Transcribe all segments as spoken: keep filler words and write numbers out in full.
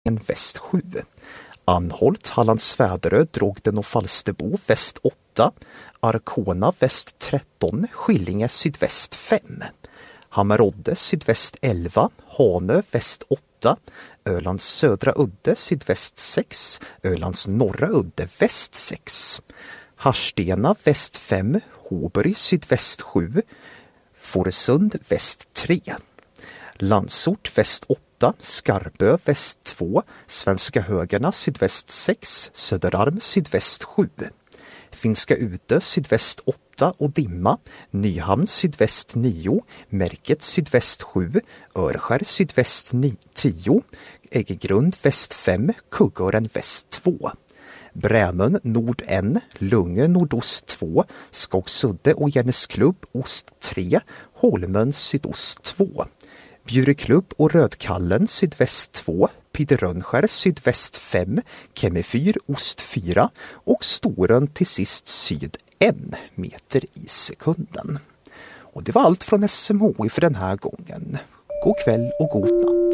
väst sju. Anholt, Hallands Väderö, Drogden och Falsterbo väst åtta. Arkona väst tretton, Skillinge sydväst fem. Hammerodde sydväst elva, Hanö väst åtta, Ölands södra udde sydväst sex, Ölands norra udde väst sex. Harstena väst fem, Håberg sydväst sju, Fårösund väst tre. Landsort väst åtta, Skarbö väst två, Svenska Högarna sydväst sex, Söderarm sydväst sju. Finska Ute sydväst åtta och Dimma, Nyhamn sydväst nio, Märket sydväst sju, Örskär sydväst tio, Äggegrund väst fem, Kuggören väst två. Brämön nord en, Lunge nordost två, Skogsudde och Järnesklubb ost tre, Holmön sydost två. Bjureklubb och Rödkallen sydväst två, Piderönskär sydväst fem, Kemmefyr ost fyra och Storön till sist syd en meter i sekunden. Och det var allt från S M H I för den här gången. God kväll och god natt.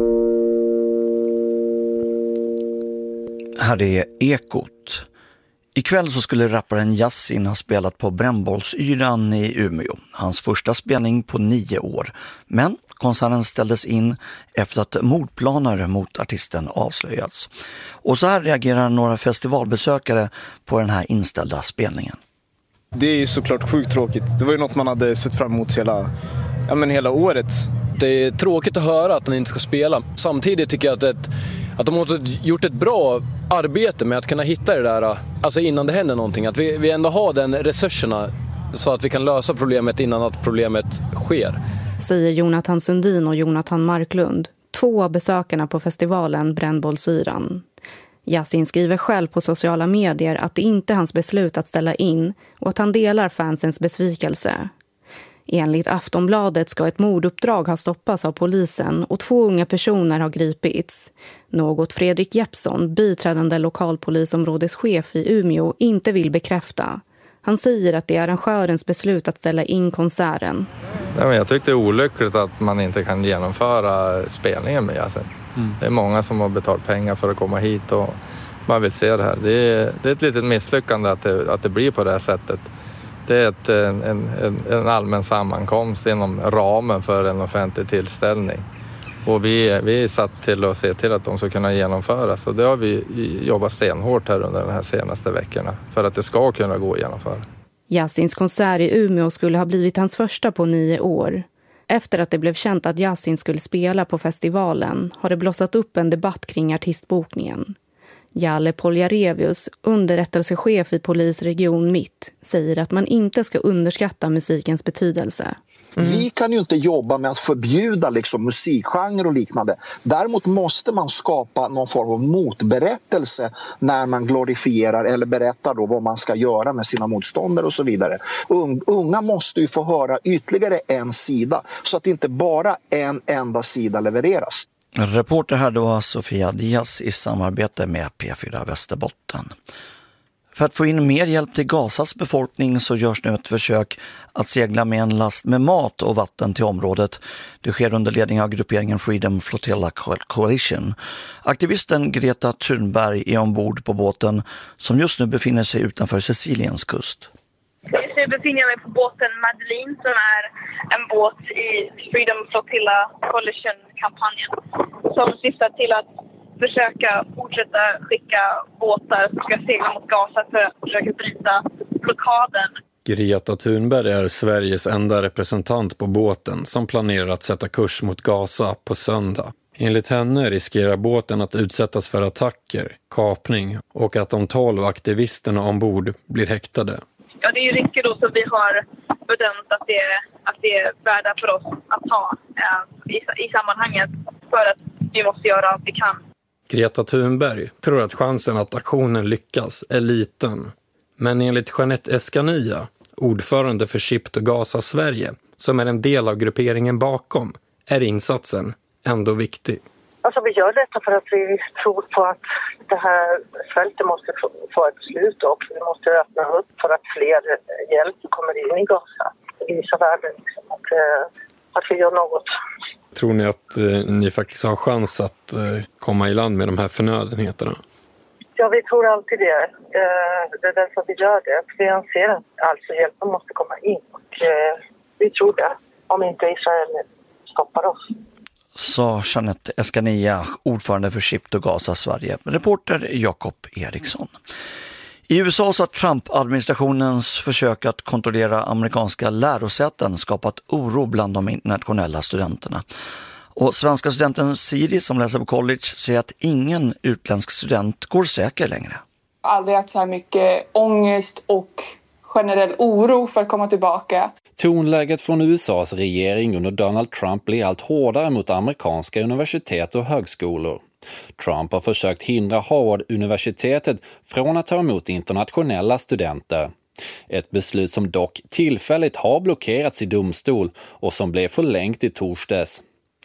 Här är Ekot. Ikväll så skulle rapparen Yasin ha spelat på Brännbollsyran i Umeå. Hans första spelning på nio år. Men konserten ställdes in efter att mordplaner mot artisten avslöjats. Och så här reagerar några festivalbesökare på den här inställda spelningen. Det är ju såklart sjukt tråkigt. Det var ju något man hade sett fram emot hela, ja men hela året. Det är tråkigt att höra att han inte ska spela. Samtidigt tycker jag att, ett, att de har gjort ett bra arbete med att kunna hitta det där, alltså innan det händer någonting. Att vi, vi ändå har den resurserna så att vi kan lösa problemet innan att problemet sker. Säger Jonathan Sundin och Jonathan Marklund, två av besökarna på festivalen Brännbollsyran. Yasin skriver själv på sociala medier att det inte är hans beslut att ställa in och att han delar fansens besvikelse. Enligt Aftonbladet ska ett morduppdrag ha stoppats av polisen och två unga personer har gripits. Något Fredrik Jeppsson, biträdande lokalpolisområdeschef i Umeå, inte vill bekräfta. Han säger att det är arrangörens beslut att ställa in konserten. Ja, men jag tyckte det är olyckligt att man inte kan genomföra spelningen med Yasin. Mm. Det är många som har betalt pengar för att komma hit och man vill se det här. Det är, det är ett litet misslyckande att det, att det blir på det här sättet. Det är ett, en, en, en allmän sammankomst inom ramen för en offentlig tillställning. Och vi, vi är satt till att se till att de ska kunna genomföras. Och det har vi jobbat stenhårt här under de här senaste veckorna för att det ska kunna gå att genomföra. Yasins konsert i Umeå skulle ha blivit hans första på nio år. Efter att det blev känt att Yasin skulle spela på festivalen har det blossat upp en debatt kring artistbokningen. Jalle Poljarevius, underrättelsechef i polisregion Mitt, säger att man inte ska underskatta musikens betydelse. Mm. Vi kan ju inte jobba med att förbjuda liksom musikgenre och liknande. Däremot måste man skapa någon form av motberättelse när man glorifierar eller berättar då vad man ska göra med sina motståndare och så vidare. Unga måste ju få höra ytterligare en sida så att inte bara en enda sida levereras. Reporter här då Sofia Diaz i samarbete med P fyra Västerbotten. För att få in mer hjälp till Gazas befolkning så görs nu ett försök att segla med en last med mat och vatten till området. Det sker under ledning av grupperingen Freedom Flotilla Coalition. Aktivisten Greta Thunberg är ombord på båten som just nu befinner sig utanför Siciliens kust. Just nu befinner jag mig på båten Madeline som är en båt i Freedom Flotilla Coalition-kampanjen som syftar till att försöka fortsätta skicka båtar som ska segla mot Gaza för att försöka bryta blockaden. Greta Thunberg är Sveriges enda representant på båten som planerar att sätta kurs mot Gaza på söndag. Enligt henne riskerar båten att utsättas för attacker, kapning och att de tolv aktivisterna ombord blir häktade. Ja, det är ju risker då som vi har bedömt att det, att det är värda för oss att ta eh, i, i sammanhanget för att vi måste göra allt vi kan. Greta Thunberg tror att chansen att aktionen lyckas är liten. Men enligt Jeanette Escanilla, ordförande för Ship to Gaza Sverige, som är en del av grupperingen bakom, är insatsen ändå viktig. Alltså vi gör detta för att vi tror på att det här svälten måste få ett slut och vi måste öppna upp för att fler hjälp kommer in i Gaza. Visa världen liksom, att, att vi gör något Tror ni att eh, ni faktiskt har chans att eh, komma i land med de här förnödenheterna? Ja, vi tror alltid det. Eh, det är därför vi gör det. Vi anser att alltså hjälpen måste komma in. Och eh, vi tror det. Om inte Israel stoppar oss. Sa Jeanette Escanilla, ordförande för Ship to Gaza Sverige. Reporter Jakob Eriksson. I U S A har Trump-administrationens försök att kontrollera amerikanska lärosäten skapat oro bland de internationella studenterna. Och svenska studenten Siri som läser på college säger att ingen utländsk student går säker längre. Jag har aldrig haft så här mycket ångest och generell oro för att komma tillbaka. Tonläget från U S A:s regering under Donald Trump blir allt hårdare mot amerikanska universitet och högskolor. Trump har försökt hindra Harvard-universitetet från att ta emot internationella studenter. Ett beslut som dock tillfälligt har blockerats i domstol och som blev förlängt i torsdags.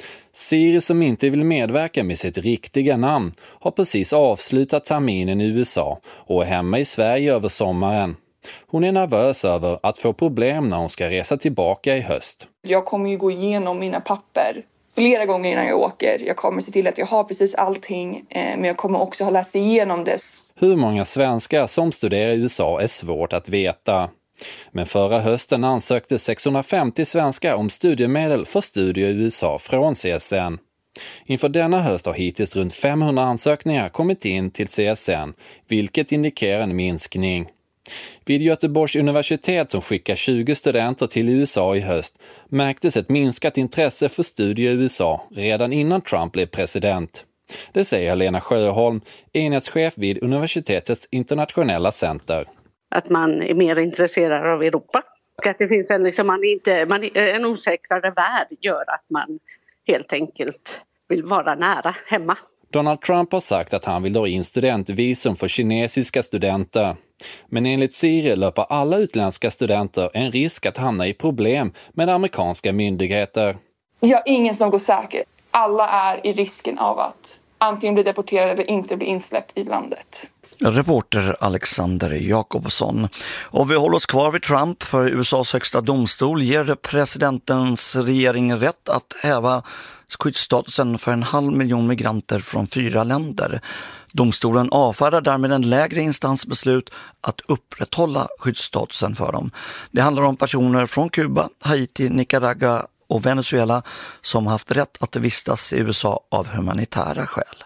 Siri som inte vill medverka med sitt riktiga namn har precis avslutat terminen i U S A och är hemma i Sverige över sommaren. Hon är nervös över att få problem när hon ska resa tillbaka i höst. Jag kommer ju gå igenom mina papper flera gånger innan jag åker. Jag kommer se till att jag har precis allting, men jag kommer också ha läst igenom det. Hur många svenskar som studerar i U S A är svårt att veta. Men förra hösten ansökte sexhundrafemtio svenskar om studiemedel för studier i U S A från C S N. Inför denna höst har hittills runt femhundra ansökningar kommit in till C S N, vilket indikerar en minskning. Vid Göteborgs universitet som skickar tjugo studenter till U S A i höst märktes ett minskat intresse för studier i U S A redan innan Trump blev president. Det säger Helena Sjöholm, enhetschef vid universitetets internationella center. Att man är mer intresserad av Europa. Och att det finns en, liksom, man inte, man, en osäkrare värld gör att man helt enkelt vill vara nära hemma. Donald Trump har sagt att han vill dra in studentvisum för kinesiska studenter. Men enligt Siri löper alla utländska studenter en risk att hamna i problem med amerikanska myndigheter. Jag har ingen som går säker. Alla är i risken av att antingen bli deporterade eller inte bli insläppt i landet. Reporter Alexander Jakobsson. Och vi håller oss kvar vid Trump, för U S A:s högsta domstol ger presidentens regering rätt att häva skyddsstatusen för en halv miljon migranter från fyra länder. Domstolen avfärdar därmed en lägre instansbeslut att upprätthålla skyddsstatusen för dem. Det handlar om personer från Kuba, Haiti, Nicaragua och Venezuela som haft rätt att vistas i U S A av humanitära skäl.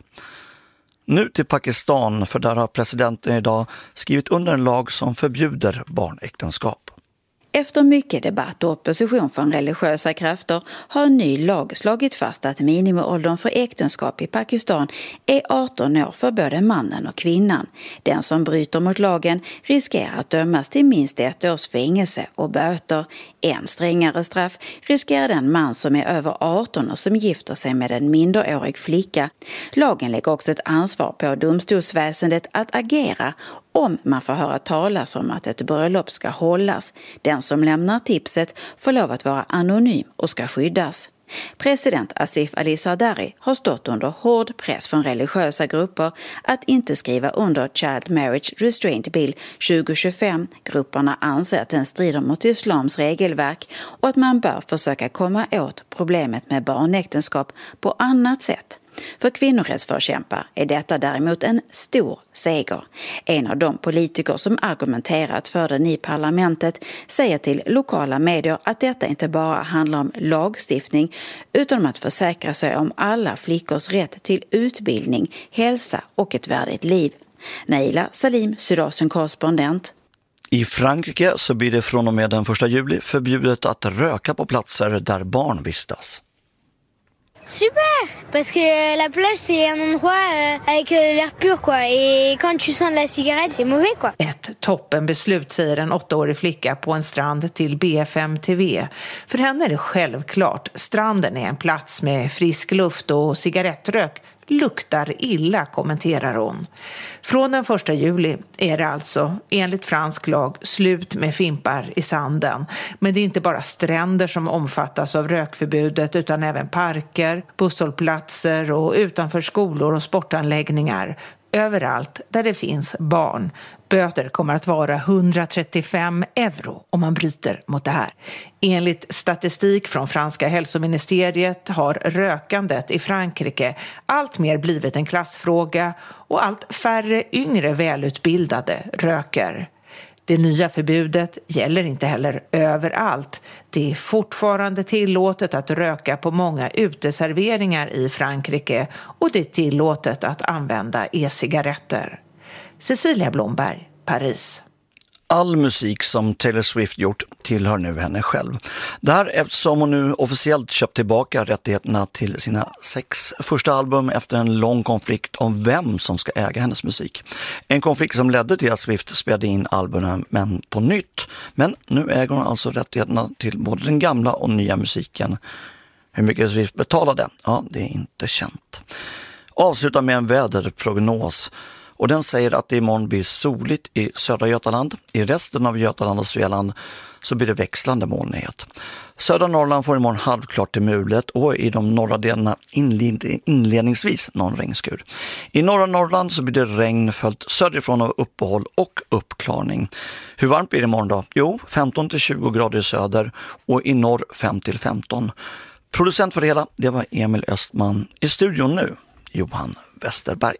Nu till Pakistan, för där har presidenten idag skrivit under en lag som förbjuder barnäktenskap. Efter mycket debatt och opposition från religiösa krafter har en ny lag slagit fast att minimiåldern för äktenskap i Pakistan är arton år för både mannen och kvinnan. Den som bryter mot lagen riskerar att dömas till minst ett års fängelse och böter. En strängare straff riskerar den man som är över arton och som gifter sig med en minderårig flicka. Lagen lägger också ett ansvar på domstolsväsendet att agera om man får höra talas om att ett bröllop ska hållas. Den som lämnar tipset får lov att vara anonym och ska skyddas. President Asif Ali Zardari har stått under hård press från religiösa grupper att inte skriva under Child Marriage Restraint Bill tjugo tjugofem. Grupperna anser att den strider mot islams regelverk och att man bör försöka komma åt problemet med barnäktenskap på annat sätt. För kvinnorättsförkämpar är detta däremot en stor seger. En av de politiker som argumenterat för den i parlamentet säger till lokala medier att detta inte bara handlar om lagstiftning utan om att försäkra sig om alla flickors rätt till utbildning, hälsa och ett värdigt liv. Naila Salim, Sydasien-korrespondent. I Frankrike så blir det från och med den första juli förbjudet att röka på platser där barn vistas. Super, parce que la plage c'est un endroit euh, avec l'air pur quoi, et quand tu sens de la cigarette c'est mauvais quoi. Ett toppenbeslut, säger en åttaårig flicka på en strand till B F M T V. För henne är det självklart, stranden är en plats med frisk luft och cigarettrök luktar illa, kommenterar hon. Från den första juli är det alltså enligt fransk lag slut med fimpar i sanden. Men det är inte bara stränder som omfattas av rökförbudet utan även parker, busshållplatser och utanför skolor och sportanläggningar. överallt där det finns barn. Böter kommer att vara hundratrettiofem euro om man bryter mot det här. Enligt statistik från franska hälsoministeriet har rökandet i Frankrike allt mer blivit en klassfråga och allt färre yngre välutbildade röker. Det nya förbudet gäller inte heller överallt. Det är fortfarande tillåtet att röka på många uteserveringar i Frankrike och det är tillåtet att använda e-cigaretter. Cecilia Blomberg, Paris. All musik som Taylor Swift gjort tillhör nu henne själv. Det här eftersom hon nu officiellt köpt tillbaka rättigheterna till sina sex första album efter en lång konflikt om vem som ska äga hennes musik. En konflikt som ledde till att Swift spelade in albumen men på nytt. Men nu äger hon alltså rättigheterna till både den gamla och nya musiken. Hur mycket Swift betalade? Ja, det är inte känt. Avsluta med en väderprognos. Och den säger att det imorgon blir soligt i södra Götaland. I resten av Götaland och Svealand så blir det växlande molnighet. Södra Norrland får imorgon halvklart till mulet och i de norra delarna inledningsvis någon regnskur. I norra Norrland så blir det regn följt söderifrån av uppehåll och uppklarning. Hur varmt blir det imorgon då? Jo, femton till tjugo grader i söder och i norr fem till femton. Producent för det hela, det var Emil Östman. I studion nu, Johan Westerberg.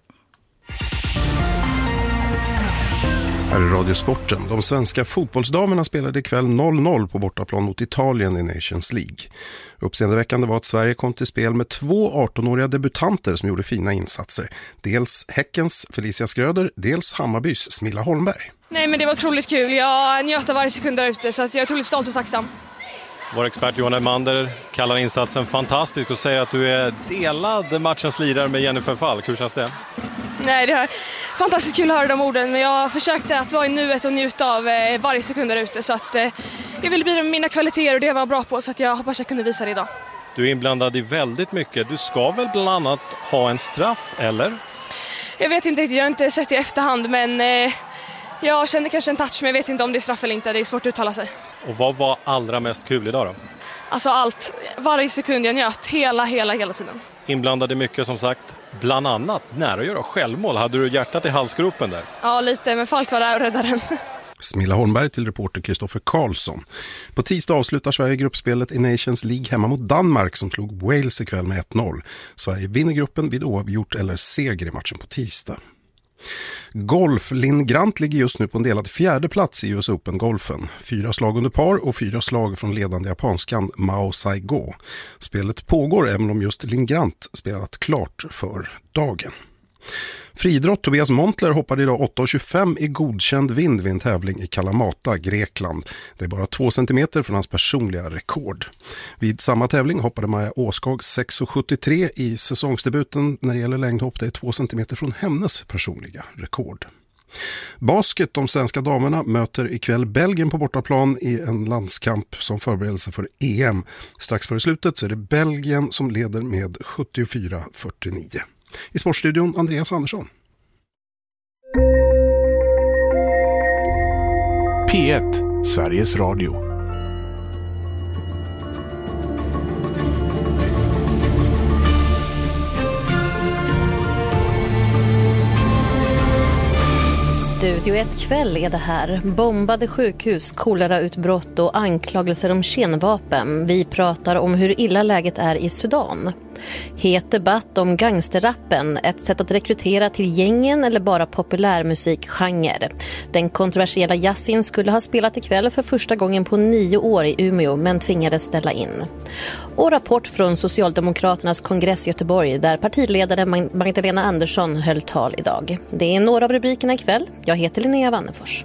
Här är Radiosporten. De svenska fotbollsdamerna spelade ikväll noll noll på bortaplan mot Italien i Nations League. Uppseendeväckande var att Sverige kom till spel med två arton-åriga debutanter som gjorde fina insatser. Dels Häckens Felicia Skröder, dels Hammarbys Smilla Holmberg. Nej, men det var otroligt kul. Jag njöt av varje sekund där ute så att jag är otroligt stolt och tacksam. Vår expert Johan Elmander kallar insatsen fantastisk och säger att du är delad matchens lirare med Jennifer Falk. Hur känns det? Nej, det är fantastiskt kul att höra de orden, men jag försökte att vara i nuet och njuta av varje sekund där ute så att jag ville bidra med mina kvaliteter och det var jag bra på så att jag hoppas jag kunde visa det idag. Du är inblandad i väldigt mycket. Du ska väl bland annat ha en straff, eller? Jag vet inte riktigt, jag har inte sett det i efterhand men jag kände kanske en touch men jag vet inte om det är straff eller inte, det är svårt att uttala sig. Och vad var allra mest kul idag då? Alltså allt, varje sekund jag njöt, hela, hela, hela tiden. Inblandade mycket som sagt, bland annat nära att göra självmål. Hade du hjärtat i halsgropen där? Ja, lite, men Falk var där och räddade den. Smilla Holmberg till reporter Kristoffer Karlsson. På tisdag avslutar Sverige gruppspelet i Nations League hemma mot Danmark som slog Wales ikväll med ett noll. Sverige vinner gruppen vid oavgjort eller seger i matchen på tisdag. Golf. Linn Grant ligger just nu på en delad fjärde plats i U S Open-golfen. Fyra slag under par och fyra slag från ledande japanskan Mao Saigo. Spelet pågår även om just Linn Grant spelat klart för dagen. Friidrott. Tobias Montler hoppade idag åtta tjugofem i godkänd vind vid en tävling i Kalamata, Grekland. Det är bara två centimeter från hans personliga rekord. Vid samma tävling hoppade Maja Åskog sex sjuttiotre i säsongsdebuten när det gäller längdhopp. Det är två centimeter från hennes personliga rekord. Basket. De svenska damerna möter ikväll Belgien på bortaplan i en landskamp som förberedelse för E M. Strax före slutet så är det Belgien som leder med sjuttiofyra fyrtionio. I Sportstudion Andreas Andersson. P ett, Sveriges Radio. Studio ett kväll är det här. Bombade sjukhus, kolerautbrott och anklagelser om kärnvapen. Vi pratar om hur illa läget är i Sudan. Het debatt om gangsterrappen, ett sätt att rekrytera till gängen eller bara populärmusikgenre. Den kontroversiella Yasin skulle ha spelat ikväll för första gången på nio år i Umeå men tvingades ställa in. Och rapport från Socialdemokraternas kongress i Göteborg där partiledare Magdalena Andersson höll tal idag. Det är några av rubrikerna ikväll. Jag heter Linnea Wannefors.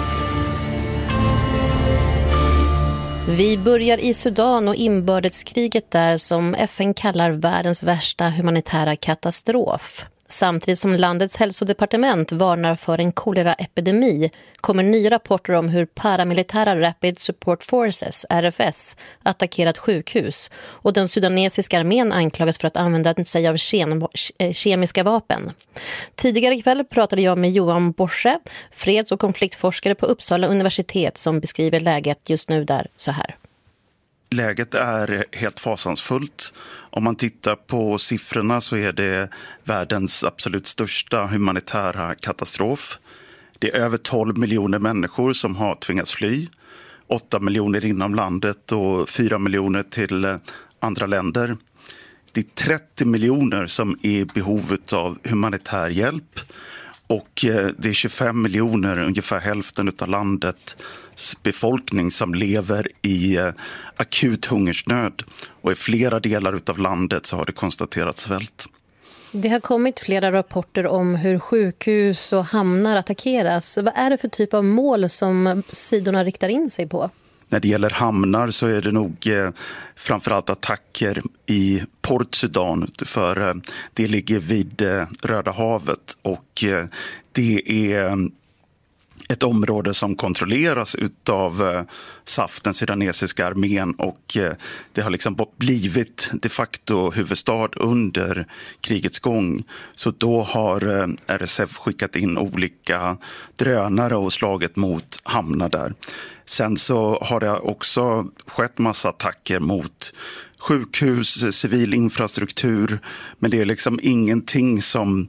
Vi börjar i Sudan och inbördeskriget där som F N kallar världens värsta humanitära katastrof. Samtidigt som landets hälsodepartement varnar för en koleraepidemi kommer nya rapporter om hur paramilitära Rapid Support Forces, R F S, attackerat sjukhus och den sudanesiska armén anklagas för att använda sig av kem- kemiska vapen. Tidigare ikväll pratade jag med Johan Borse, freds- och konfliktforskare på Uppsala universitet som beskriver läget just nu där så här. läget är helt fasansfullt. Om man tittar på siffrorna så är det världens absolut största humanitära katastrof. Det är över tolv miljoner människor som har tvingats fly. åtta miljoner inom landet och fyra miljoner till andra länder. Det är trettio miljoner som är i behov av humanitär hjälp. Och det är tjugofem miljoner, ungefär hälften av landets befolkning som lever i akut hungersnöd. Och i flera delar av landet så har det konstaterats svält. Det har kommit flera rapporter om hur sjukhus och hamnar attackeras. Vad är det för typ av mål som sidorna riktar in sig på? När det gäller hamnar så är det nog eh, framförallt attacker i Port Sudan, för eh, det ligger vid eh, Röda havet och eh, det är eh, ett område som kontrolleras utav eh, S A F, den sudanesiska armén, och eh, det har liksom blivit de facto huvudstad under krigets gång. Så då har eh, R S F skickat in olika drönare och slagit mot hamnar där. Sen så har det också skett massa attacker mot sjukhus, civil infrastruktur, men det är liksom ingenting som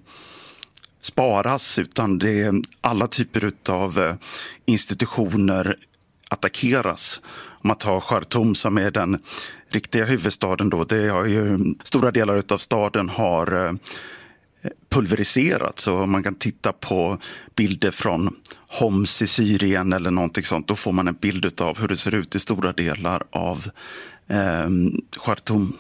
sparas, utan det är alla typer av institutioner attackeras. Om man tar Khartoum som är den riktiga huvudstaden då, det är ju stora delar av staden har pulveriserats, så man kan titta på bilder från Homs i Syrien eller någonting sånt, då får man en bild av hur det ser ut i stora delar av eh, Khartoum.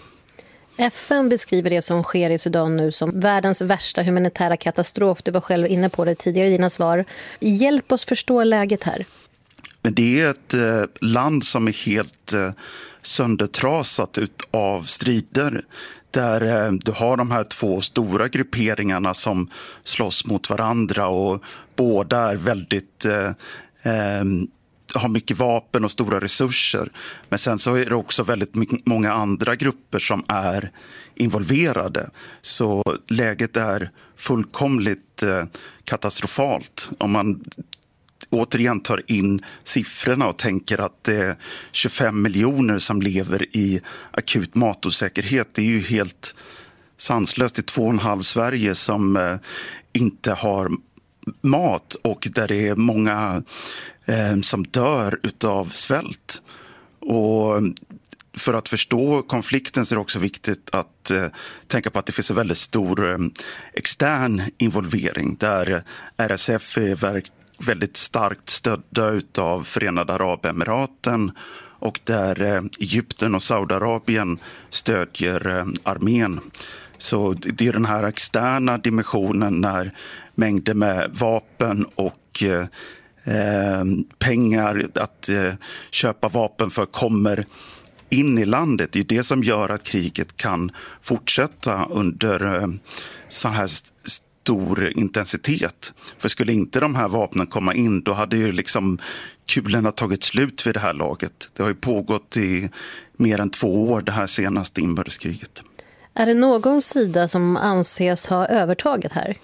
F N beskriver det som sker i Sudan nu som världens värsta humanitära katastrof. Du var själv inne på det tidigare i dina svar. Hjälp oss förstå läget här. Men det är ett eh, land som är helt eh, söndertrasat av strider. Där eh, du har de här två stora grupperingarna som slåss mot varandra och båda är väldigt... Eh, eh, har mycket vapen och stora resurser. Men sen så är det också väldigt mycket, många andra grupper som är involverade. Så läget är fullkomligt eh, katastrofalt. Om man återigen tar in siffrorna och tänker att det är tjugofem miljoner som lever i akut matosäkerhet. Det är ju helt sanslöst. Det är två och en halv Sverige som eh, inte har mat och där det är många eh, som dör utav svält. Och för att förstå konflikten så är det också viktigt att eh, tänka på att det finns en väldigt stor eh, extern involvering där R S F är verk- väldigt starkt stödda utav Förenade Arabemiraten och där eh, Egypten och Saudiarabien stödjer eh, armén. Så det är den här externa dimensionen när mängder med vapen och eh, pengar att eh, köpa vapen för kommer in i landet. Det är det som gör att kriget kan fortsätta under eh, så här st- stor intensitet. För skulle inte de här vapnen komma in, då hade ju liksom kulorna tagit slut vid det här laget. Det har ju pågått i mer än två år, det här senaste inbördeskriget. Är det någon sida som anses ha övertaget här?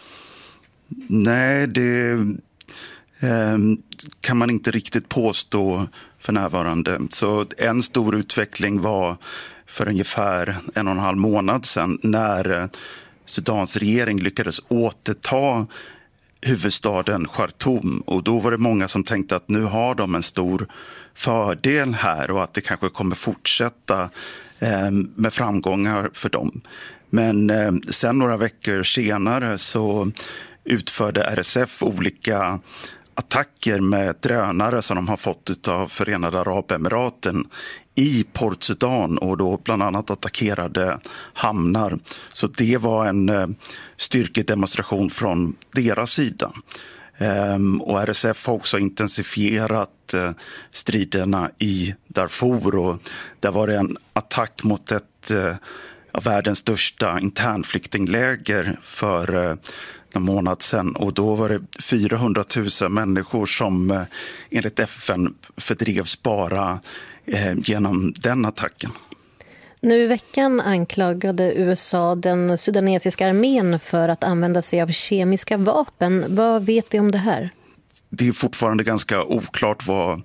Nej, det eh, kan man inte riktigt påstå för närvarande. Så en stor utveckling var för ungefär en och en halv månad sedan när Sudans regering lyckades återta huvudstaden Khartoum. Och då var det många som tänkte att nu har de en stor fördel här och att det kanske kommer fortsätta eh, med framgångar för dem. Men eh, sen några veckor senare så utförde R S F olika attacker med drönare som de har fått av Förenade Arabemiraten i Port Sudan och då bland annat attackerade hamnar. Så det var en eh, styrkedemonstration från deras sida. Ehm, och R S F har också intensifierat eh, striderna i Darfur och där var det en attack mot ett eh, av världens största internflyktingläger för eh, en månad sedan och då var det fyrahundratusen människor som eh, enligt F N fördrevs bara eh, genom den attacken. Nu i veckan anklagade U S A den sudanesiska armén för att använda sig av kemiska vapen. Vad vet vi om det här? Det är fortfarande ganska oklart vad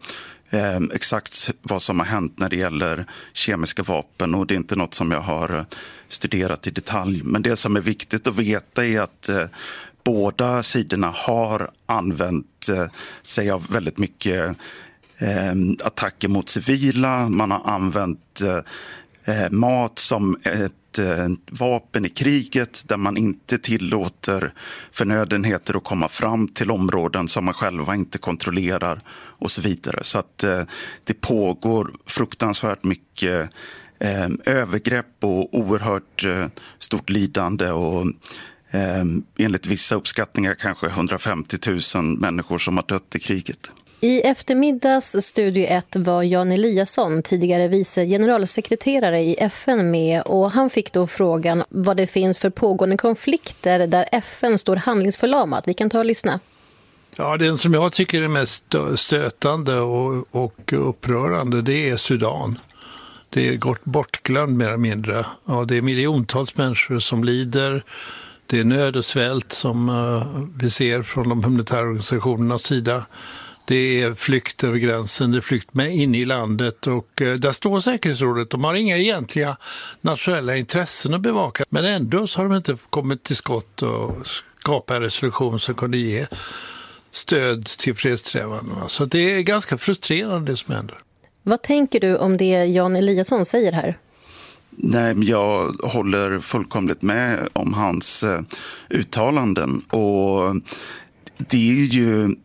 eh, exakt vad som har hänt när det gäller kemiska vapen, och det är inte något som jag har studerat i detalj. Men det som är viktigt att veta är att eh, båda sidorna har använt eh, sig av väldigt mycket eh, attacker mot civila. Man har använt eh, mat som ett eh, vapen i kriget, där man inte tillåter förnödenheter att komma fram till områden som man själva inte kontrollerar och så vidare. Så att eh, det pågår fruktansvärt mycket eh, övergrepp och oerhört eh, stort lidande, och eh, enligt vissa uppskattningar kanske hundrafemtio tusen människor som har dött i kriget. I eftermiddags Studio ett var Jan Eliasson, tidigare vice generalsekreterare i F N, med, och han fick då frågan vad det finns för pågående konflikter där F N står handlingsförlamat. Vi kan ta och lyssna. Ja, den som jag tycker är mest stötande och, och upprörande, det är Sudan. Det är gått bortglömd mer eller mindre. Ja, det är miljontals människor som lider. Det är nöd och svält som uh, vi ser från de humanitära organisationernas sida. Det är flykt över gränsen, det är flykt med in i landet, och uh, där står säkerhetsrådet. De har inga egentliga nationella intressen att bevaka, men ändå så har de inte kommit till skott och skapa en resolution som kunde ge stöd till fredssträvandena. Så det är ganska frustrerande det som händer. Vad tänker du om det Jan Eliasson säger här? Nej, jag håller fullkomligt med om hans eh, uttalanden, och det är ju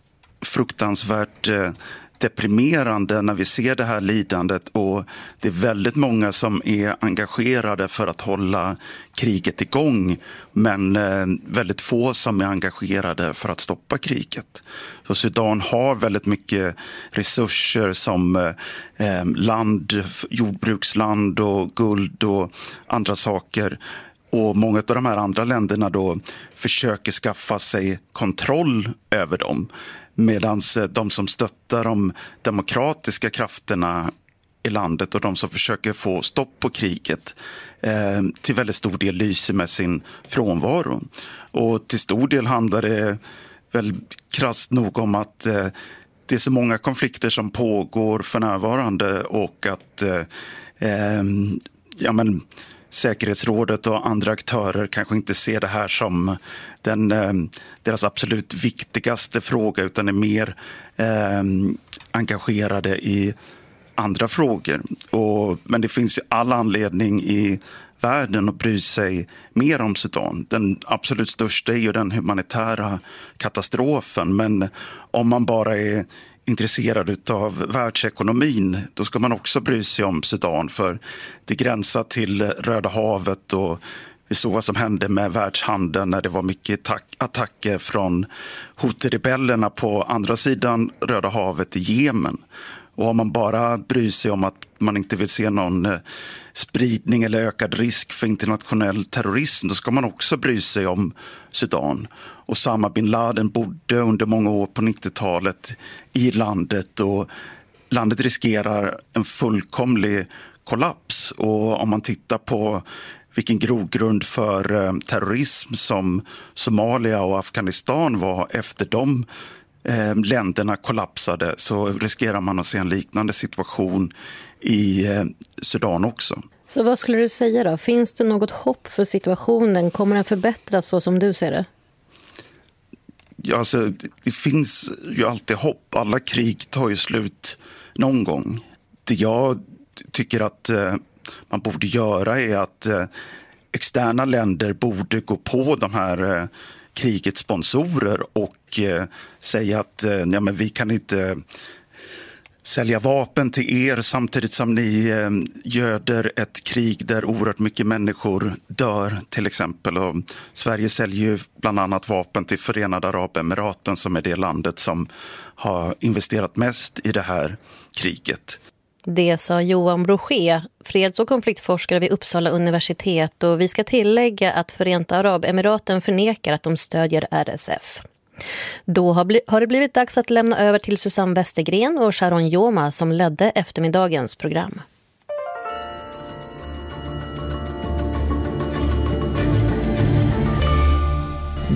fruktansvärt eh, deprimerande när vi ser det här lidandet, och det är väldigt många som är engagerade för att hålla kriget igång, men eh, väldigt få som är engagerade för att stoppa kriget. Så Sudan har väldigt mycket resurser som eh, land, jordbruksland och guld och andra saker. Och många av de här andra länderna då försöker skaffa sig kontroll över dem. Medan de som stöttar de demokratiska krafterna i landet och de som försöker få stopp på kriget eh, till väldigt stor del lyser med sin frånvaro. Och till stor del handlar det väl krasst nog om att eh, det är så många konflikter som pågår för närvarande, och att eh, ja, men, säkerhetsrådet och andra aktörer kanske inte ser det här som den, eh, deras absolut viktigaste fråga, utan är mer eh, engagerade i andra frågor. Och, men det finns ju all anledning i världen att bry sig mer om Sudan. Den absolut största är ju den humanitära katastrofen, men om man bara är intresserad av världsekonomin, då ska man också bry sig om Sudan, för det gränsar till Röda havet, och vi såg vad som hände med världshandeln när det var mycket attacker från Houthi-rebellerna på andra sidan Röda havet i Jemen. Och om man bara bryr sig om att man inte vill se någon spridning eller ökad risk för internationell terrorism, då ska man också bry sig om Sudan. Osama bin Laden bodde under många år på nittiotalet i landet, och landet riskerar en fullkomlig kollaps. Och om man tittar på vilken grogrund för terrorism som Somalia och Afghanistan var efter de eh, länderna kollapsade, så riskerar man att se en liknande situation i eh, Sudan också. Så vad skulle du säga då? Finns det något hopp för situationen? Kommer den förbättras så som du ser det? Ja, alltså, det finns ju alltid hopp. Alla krig tar ju slut någon gång. Det jag tycker att eh, man borde göra är att eh, externa länder borde gå på de här eh, krigets sponsorer och eh, säga att eh, ja, men vi kan inte sälja vapen till er samtidigt som ni eh, göder ett krig där oerhört mycket människor dör, till exempel. Och Sverige säljer ju bland annat vapen till Förenade Arabemiraten, som är det landet som har investerat mest i det här kriget. Det sa Johan Brochet, freds- och konfliktforskare vid Uppsala universitet, och vi ska tillägga att Förenta Arabemiraten förnekar att de stödjer R S F. Då har, bli- har det blivit dags att lämna över till Susanne Westergren och Sharon Joma som ledde eftermiddagens program.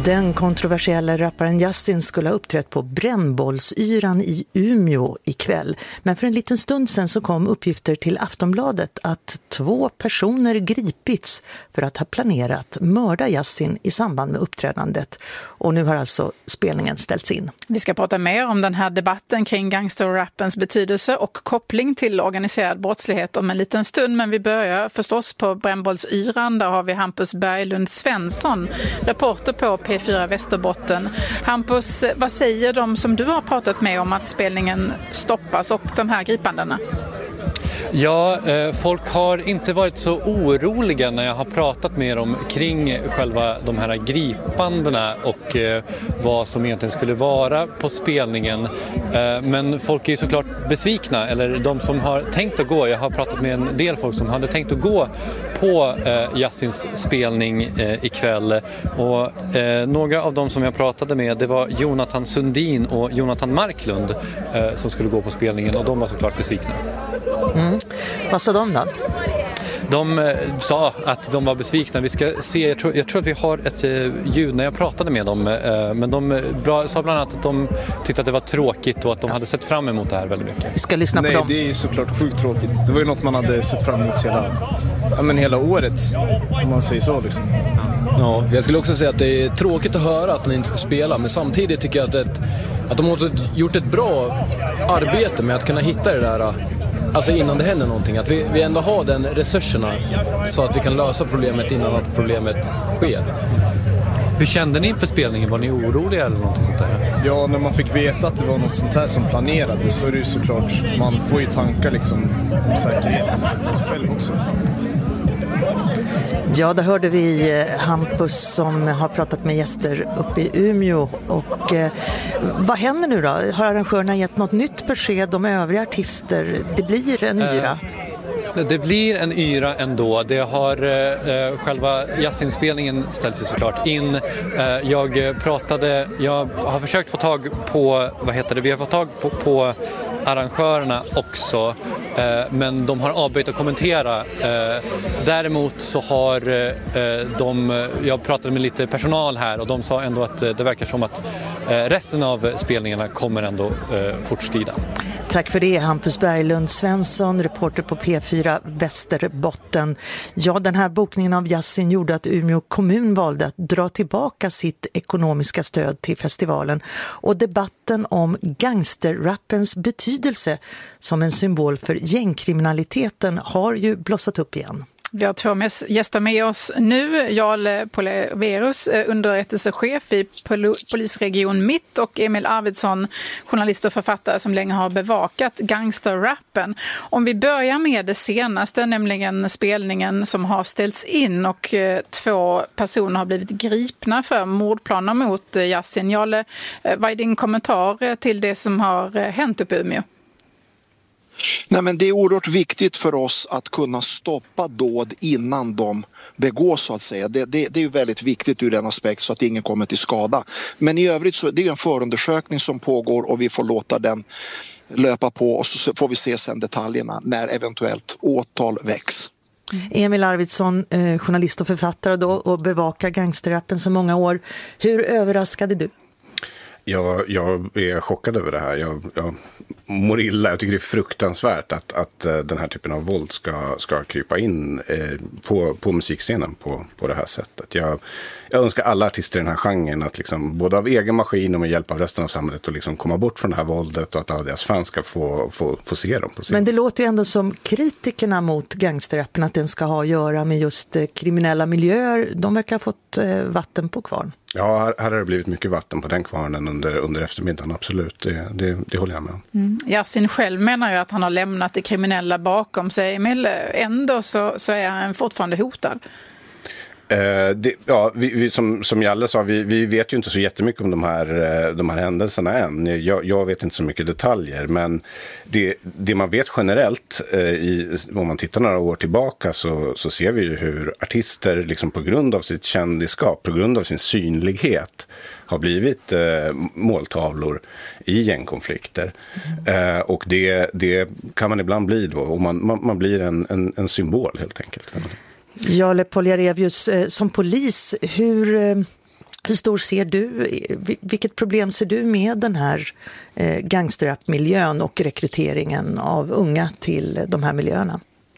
Den kontroversiella rapparen Yasin skulle ha uppträtt på Brännbollsyran i Umeå ikväll. Men för en liten stund sedan så kom uppgifter till Aftonbladet att två personer gripits för att ha planerat mörda Yasin i samband med uppträdandet. Och nu har alltså spelningen ställts in. Vi ska prata mer om den här debatten kring gangsterrappens betydelse och koppling till organiserad brottslighet om en liten stund. Men vi börjar förstås på Brännbollsyran. Där har vi Hampus Berglund Svensson, reporter på P fyra Västerbotten. Hampus, vad säger de som du har pratat med om att spelningen stoppas och de här gripandena? Ja, eh, folk har inte varit så oroliga när jag har pratat med dem kring själva de här gripandena och eh, vad som egentligen skulle vara på spelningen. Eh, men folk är ju såklart besvikna, eller de som har tänkt att gå. Jag har pratat med en del folk som hade tänkt att gå på eh, Yasins spelning eh, ikväll. Och eh, några av dem som jag pratade med, det var Jonathan Sundin och Jonathan Marklund eh, som skulle gå på spelningen, och de var såklart besvikna. Mm. Vad sa de då? De eh, sa att de var besvikna. Vi ska se, jag tror, jag tror att vi har ett eh, ljud när jag pratade med dem. Eh, men de bra, sa bland annat att de tyckte att det var tråkigt och att de hade sett fram emot det här väldigt mycket. Vi ska lyssna på Nej, dem. Nej, det är ju såklart sjukt tråkigt. Det var ju något man hade sett fram emot hela, ja, men hela året, om man säger så liksom. Ja, jag skulle också säga att det är tråkigt att höra att de inte ska spela, men samtidigt tycker jag att, ett, att de har gjort ett bra arbete med att kunna hitta det där, alltså innan det händer någonting, att vi, vi ändå har den resurserna så att vi kan lösa problemet innan att problemet sker. Hur kände ni inför spelningen? Var ni oroliga eller något sånt där? Ja, när man fick veta att det var något sånt här som planerades så är det ju såklart, man får ju tankar liksom om säkerhet för sig själv också. Ja, där hörde vi Hampus som har pratat med gäster uppe i Umeå. Och eh, vad händer nu då? Har arrangörerna gett något nytt besked om övriga artister? Det blir en yra. Eh, det blir en yra ändå. Det har eh, själva Yasin-spelningen ställts sig såklart in. Eh, jag pratade, jag har försökt få tag på, vad heter det? Vi har fått tag på, på arrangörerna också, eh, men de har avböjt att kommentera. Eh, däremot så har eh, de, jag pratade med lite personal här och de sa ändå att det verkar som att eh, resten av spelningarna kommer ändå eh, fortskrida. Tack för det, Hampus Berglund Svensson, reporter på P fyra Västerbotten. Ja, den här bokningen av Yasin gjorde att Umeå kommun valde att dra tillbaka sitt ekonomiska stöd till festivalen. Och debatten om gangsterrappens betydelse som en symbol för gängkriminaliteten har ju blossat upp igen. Vi har två gäster med oss nu. Jarl Poleverus, underrättelsechef i Polisregion Mitt, och Emil Arvidsson, journalist och författare som länge har bevakat gangsterrappen. Om vi börjar med det senaste, nämligen spelningen som har ställts in och två personer har blivit gripna för mordplaner mot Yasin. Jarl, vad är din kommentar till det som har hänt uppe i Umeå? Nej, men det är oerhört viktigt för oss att kunna stoppa dåd innan de begås, så att säga. Det, det, det är ju väldigt viktigt ur den aspekt så att ingen kommer till skada. Men i övrigt så det är en förundersökning som pågår och vi får låta den löpa på och så får vi se sen detaljerna när eventuellt åtal väcks. Emil Arvidsson, eh, journalist och författare då, och bevakar gangsterrappen så många år. Hur överraskade du? Jag, jag är chockad över det här. Jag, jag mår illa. Jag tycker det är fruktansvärt att, att den här typen av våld ska, ska krypa in eh, på, på musikscenen på, på det här sättet. Jag, jag önskar alla artister i den här genren att liksom, både av egen maskin och med hjälp av resten av samhället att liksom komma bort från det här våldet och att alla deras fans ska få, få, få se dem på scen. Men det låter ju ändå som kritikerna mot gangsterrappen att den ska ha att göra med just eh, kriminella miljöer. De verkar ha fått eh, vatten på kvarn. Ja, här, här har det blivit mycket vatten på den kvarnen under, under eftermiddagen, absolut. Det, det, det håller jag med om. Mm. Yasin själv menar ju att han har lämnat det kriminella bakom sig, men ändå så, så är han fortfarande hotad. Eh, det, ja, vi, vi, som, som Jalle sa, vi, vi vet ju inte så jättemycket om de här, de här händelserna än. Jag, jag vet inte så mycket detaljer, men det, det man vet generellt, eh, i, om man tittar några år tillbaka så, så ser vi ju hur artister liksom på grund av sitt kändisskap, på grund av sin synlighet har blivit eh, måltavlor i gängkonflikter. Mm. Eh, och det, det kan man ibland bli då, och man, man, man blir en, en, en symbol helt enkelt. Jarle Poleverus, som polis, hur, Hur stor ser du, vilket problem ser du med den här eh, gangsterrap-miljön och rekryteringen av unga till de här miljöerna?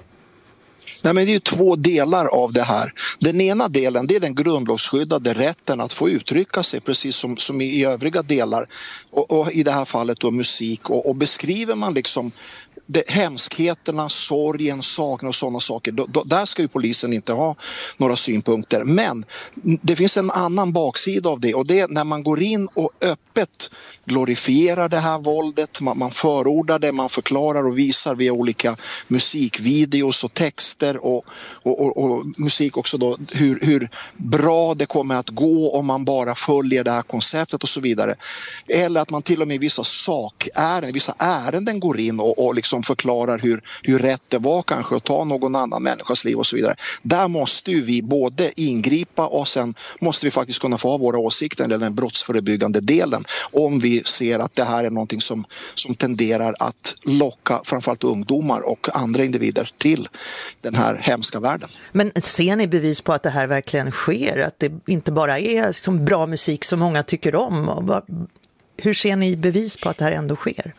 Nej, men det är ju två delar av det här. Den ena delen, det är den grundlagsskyddade rätten att få uttrycka sig precis som, som i övriga delar. Och, och i det här fallet då musik. Och, och beskriver man liksom det, hemskheterna, sorgen, sakna och sådana saker. Då, då, där ska ju polisen inte ha några synpunkter. Men det finns en annan baksida av det. Och det är när man går in och öppet glorifierar det här våldet. Man, man förordar det, man förklarar och visar via olika musikvideos och texter. Och, och, och, och musik också då, hur, hur bra det kommer att gå om man bara följer det här konceptet och så vidare. Eller att man till och med i vissa sakärenden, vissa ärenden går in och, och liksom förklarar hur, hur rätt det var kanske att ta någon annan människas liv och så vidare. Där måste ju vi både ingripa och sen måste vi faktiskt kunna få ha våra åsikter i den brottsförebyggande delen om vi ser att det här är någonting som, som tenderar att locka framförallt ungdomar och andra individer till den här hemska världen. Men ser ni bevis på att det här verkligen sker? Att det inte bara är som bra musik som många tycker om? Hur ser ni bevis på att det här ändå sker?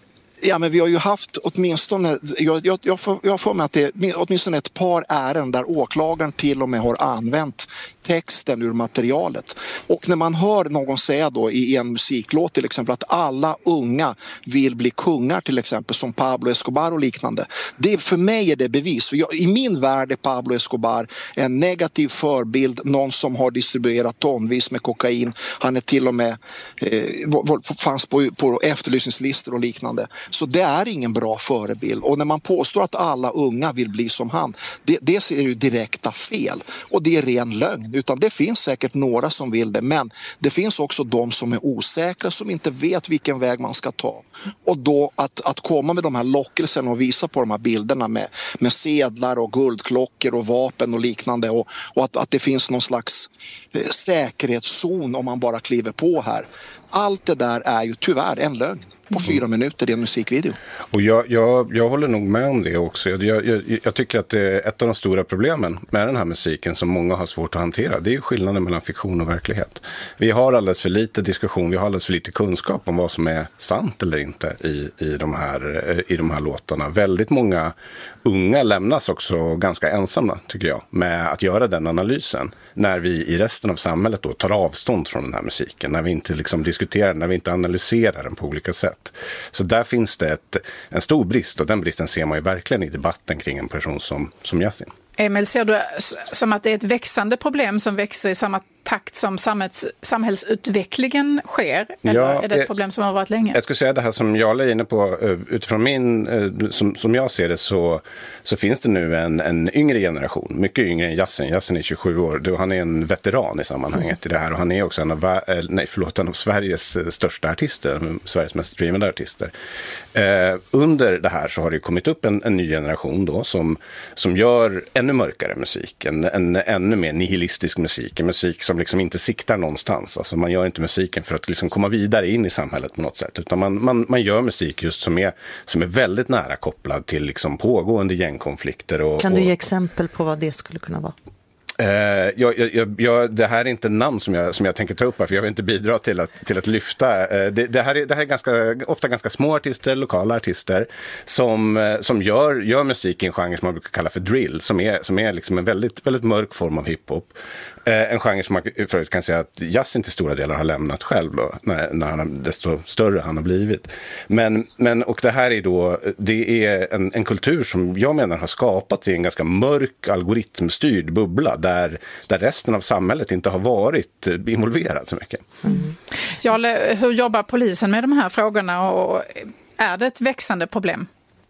Ja, men vi har ju haft åtminstone, jag, jag, jag, får, jag får med att det är åtminstone ett par ärenden där åklagaren till och med har använt texten ur materialet. Och när man hör någon säga då i en musiklåt till exempel att alla unga vill bli kungar till exempel som Pablo Escobar och liknande. Det, för mig är det bevis. För jag, i min värld är Pablo Escobar en negativ förbild, någon som har distribuerat tonvis med kokain. Han är till och med eh, fanns på, på efterlysningslistor och liknande. Så det är ingen bra förebild. Och när man påstår att alla unga vill bli som han, det, det ser ju direkta fel. Och det är ren lögn. Utan det finns säkert några som vill det. Men det finns också de som är osäkra, som inte vet vilken väg man ska ta. Och då att, att komma med de här lockelserna och visa på de här bilderna med, med sedlar och guldklockor och vapen och liknande. Och, och att, att det finns någon slags säkerhetszon om man bara kliver på här. Allt det där är ju tyvärr en lögn på fyra minuter i en musikvideo. Och jag, jag, jag håller nog med om det också. Jag, jag, jag tycker att det är ett av de stora problemen med den här musiken som många har svårt att hantera. Det är ju skillnaden mellan fiktion och verklighet. Vi har alldeles för lite diskussion, vi har alldeles för lite kunskap om vad som är sant eller inte i, i, de, här, i de här låtarna. Väldigt många unga lämnas också ganska ensamma, tycker jag, med att göra den analysen. När vi i resten av samhället då tar avstånd från den här musiken, när vi inte liksom diskuterar, när vi inte analyserar den på olika sätt. Så där finns det ett, en stor brist, och den bristen ser man ju verkligen i debatten kring en person som, som Yasin. Emil, ser du som att det är ett växande problem som växer i samma takt som samhälls, samhällsutvecklingen sker? Eller ja, är det ett problem som har varit länge? Jag skulle säga det här som jag är inne på, utifrån min, som, som jag ser det, så, så finns det nu en, en yngre generation, mycket yngre än Yasin. Yasin är tjugosju år, han är en veteran i sammanhanget i det här, och han är också en av, nej, förlåt, en av Sveriges största artister, Sveriges mest streamade artister. Eh, under det här så har det kommit upp en, en ny generation då som, som gör ännu mörkare musik, en, en ännu mer nihilistisk musik, en musik som liksom inte siktar någonstans. Alltså man gör inte musiken för att liksom komma vidare in i samhället på något sätt, utan man, man, man gör musik just som är, som är väldigt nära kopplad till liksom pågående gängkonflikter. Och, kan du ge och, exempel på vad det skulle kunna vara? Uh, jag, jag, jag, det här är inte namn som jag, som jag tänker ta upp här, för jag vill inte bidra till att, till att lyfta. Uh, det, det här är, det här är ganska, ofta ganska små artister, lokala artister som, uh, som gör, gör musik i en genre som man brukar kalla för drill, som är, som är liksom en väldigt, väldigt mörk form av hiphop. Uh, en genre som man förut kan säga att Yasin till stora delar har lämnat själv då, när, när han, desto större han har blivit. Men, men, och det här är då, det är en, en kultur som jag menar har skapats i en ganska mörk algoritmstyrd bubbla där, där resten av samhället inte har varit involverat så mycket. Mm. Jarle, hur jobbar polisen med de här frågorna, och är det ett växande problem?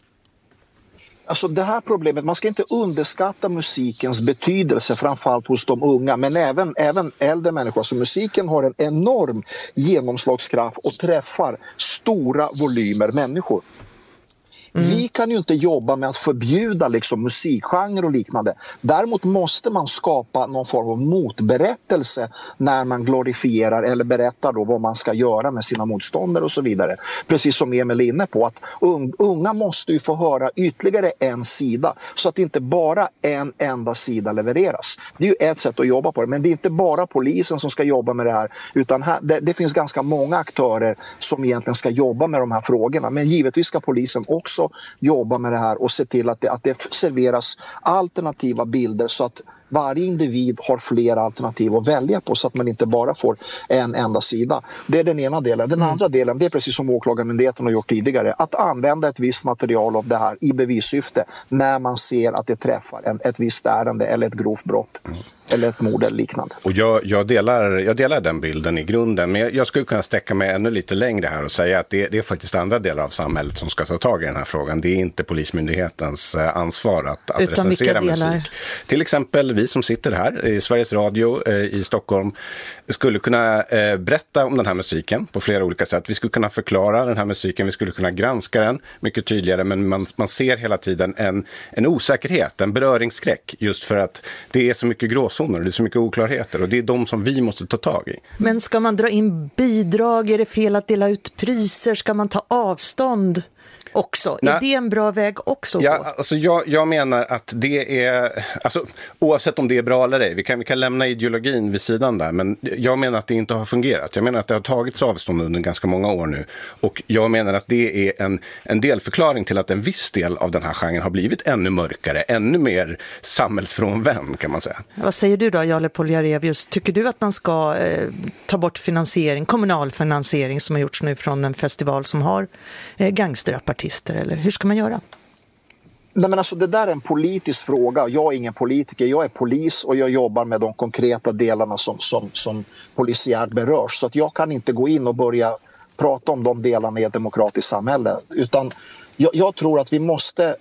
Alltså det här problemet, man ska inte underskatta musikens betydelse, framförallt hos de unga, men även, även äldre människor. Så musiken har en enorm genomslagskraft och träffar stora volymer människor. Mm. Vi kan ju inte jobba med att förbjuda liksom musikgenre och liknande. Däremot måste man skapa någon form av motberättelse när man glorifierar eller berättar då vad man ska göra med sina motståndare och så vidare. Precis som Emil är inne på, att unga måste ju få höra ytterligare en sida så att det inte bara en enda sida levereras. Det är ju ett sätt att jobba på det, men det är inte bara polisen som ska jobba med det här, utan här, det, det finns ganska många aktörer som egentligen ska jobba med de här frågorna. Men givetvis ska polisen också jobba med det här och se till att det, att det serveras alternativa bilder så att varje individ har flera alternativ att välja på så att man inte bara får en enda sida. Det är den ena delen. Den andra delen, det är precis som åklagarmyndigheten har gjort tidigare. Att använda ett visst material av det här i bevissyfte när man ser att det träffar en, ett visst ärende eller ett grovt brott. Mm. Eller ett mord eller liknande. Och jag, jag, delar, jag delar den bilden i grunden, men jag, jag skulle kunna sträcka mig ännu lite längre här och säga att det, det är faktiskt andra delar av samhället som ska ta tag i den här frågan. Det är inte Polismyndighetens ansvar att, att recensera musik. Till exempel vi som sitter här i Sveriges Radio eh, i Stockholm skulle kunna eh, berätta om den här musiken på flera olika sätt. Vi skulle kunna förklara den här musiken, vi skulle kunna granska den mycket tydligare, men man, man ser hela tiden en, en osäkerhet, en beröringsskräck, just för att det är så mycket gråzoner, det är så mycket oklarheter, och det är de som vi måste ta tag i. Men ska man dra in bidrag? Är det fel att dela ut priser? Ska man ta avstånd också? Nej. Är det en bra väg också? Ja, alltså jag, jag menar att det är, alltså, oavsett om det är bra eller ej, vi kan, vi kan lämna ideologin vid sidan där, men jag menar att det inte har fungerat. Jag menar att det har tagits avstånd under ganska många år nu, och jag menar att det är en, en delförklaring till att en viss del av den här genren har blivit ännu mörkare, ännu mer samhällsfrånvänd, kan man säga. Vad säger du då, Jale Poljarevius? Tycker du att man ska eh, ta bort finansiering, kommunal finansiering som har gjorts nu från en festival som har eh, gangsterappartister? Eller hur ska man göra? Nej, men alltså, det där är en politisk fråga. Jag är ingen politiker, jag är polis och jag jobbar med de konkreta delarna som, som, som polisiärt berörs. Så att jag kan inte gå in och börja prata om de delarna i ett demokratiskt samhälle. Utan jag, jag tror att vi måste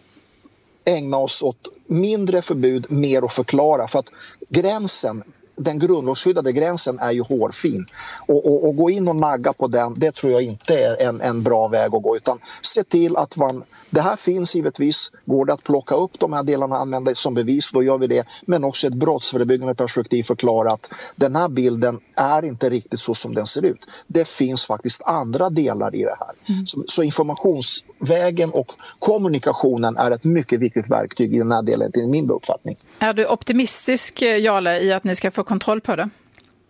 ägna oss åt mindre förbud, mer att förklara. För att gränsen, den grundlagsskyddade gränsen är ju hårfin. Och, och, och gå in och nagga på den, det tror jag inte är en, en bra väg att gå. Utan se till att man, det här finns givetvis, går det att plocka upp de här delarna och använda som bevis, då gör vi det. Men också ett brottsförebyggande perspektiv förklara att den här bilden är inte riktigt så som den ser ut. Det finns faktiskt andra delar i det här. Mm. Så, så informationsvägen och kommunikationen är ett mycket viktigt verktyg i den här delen, till min uppfattning. Är du optimistisk, Jale, i att ni ska få kontroll på det?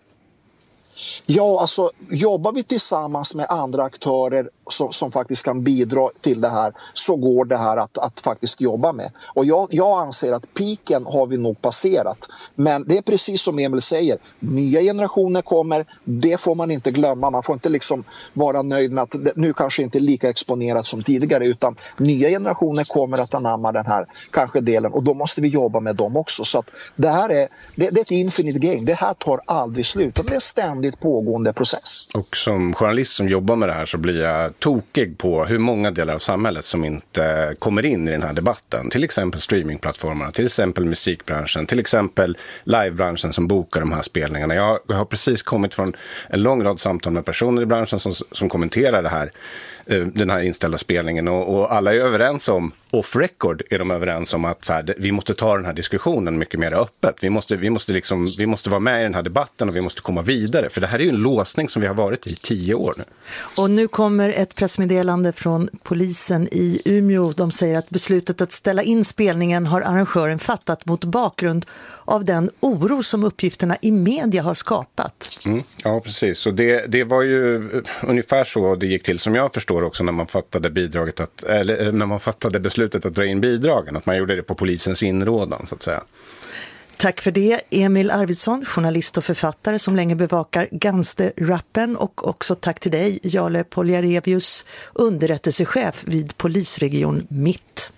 Ja, alltså jobbar vi tillsammans med andra aktörer som, som faktiskt kan bidra till det här, så går det här att, att faktiskt jobba med. Och jag, jag anser att piken har vi nog passerat. Men det är precis som Emil säger, nya generationer kommer, det får man inte glömma. Man får inte liksom vara nöjd med att det nu kanske inte är lika exponerat som tidigare, utan nya generationer kommer att anamma den här kanske delen, och då måste vi jobba med dem också. Så att det här är, det, det är ett infinite game, det här tar aldrig slut, det är ständigt pågående process. Och som journalist som jobbar med det här så blir jag tokig på hur många delar av samhället som inte kommer in i den här debatten. Till exempel streamingplattformarna, till exempel musikbranschen, till exempel livebranschen som bokar de här spelningarna. Jag har precis kommit från en lång rad samtal med personer i branschen som, som kommenterar det här, den här inställda spelningen, och, och alla är överens om, off record är de överens om att så här, vi måste ta den här diskussionen mycket mer öppet. Vi måste, vi, måste liksom, vi måste vara med i den här debatten och vi måste komma vidare, för det här är ju en låsning som vi har varit i tio år nu. Och nu kommer ett pressmeddelande från polisen i Umeå. De säger att beslutet att ställa in spelningen har arrangören fattat mot bakgrund av den oro som uppgifterna i media har skapat. Mm, ja, precis. Och det, det var ju ungefär så det gick till, som jag förstår också, när man fattade bidraget att, eller när man fattade beslutet att dra in bidragen, att man gjorde det på polisens inrådan, så att säga. Tack för det, Emil Arvidsson, journalist och författare som länge bevakar gangsterrappen, och också tack till dig, Jale Poljarevius, underrättelsechef vid polisregion Mitt.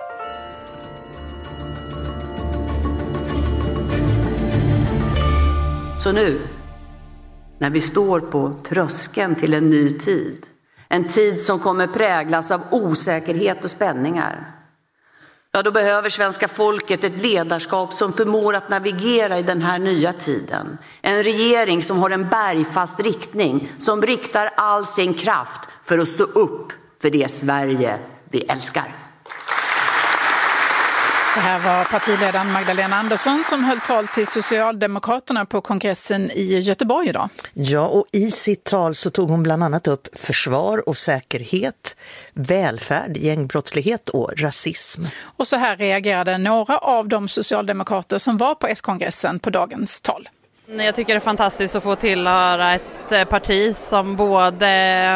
Så nu, när vi står på tröskeln till en ny tid, en tid som kommer präglas av osäkerhet och spänningar, ja, då behöver svenska folket ett ledarskap som förmår att navigera i den här nya tiden. En regering som har en bergfast riktning, som riktar all sin kraft för att stå upp för det Sverige vi älskar. Det här var partiledaren Magdalena Andersson som höll tal till Socialdemokraterna på kongressen i Göteborg idag. Ja, och i sitt tal så tog hon bland annat upp försvar och säkerhet, välfärd, gängbrottslighet och rasism. Och så här reagerade några av de socialdemokrater som var på S-kongressen på dagens tal. Jag tycker det är fantastiskt att få tillhöra ett parti som både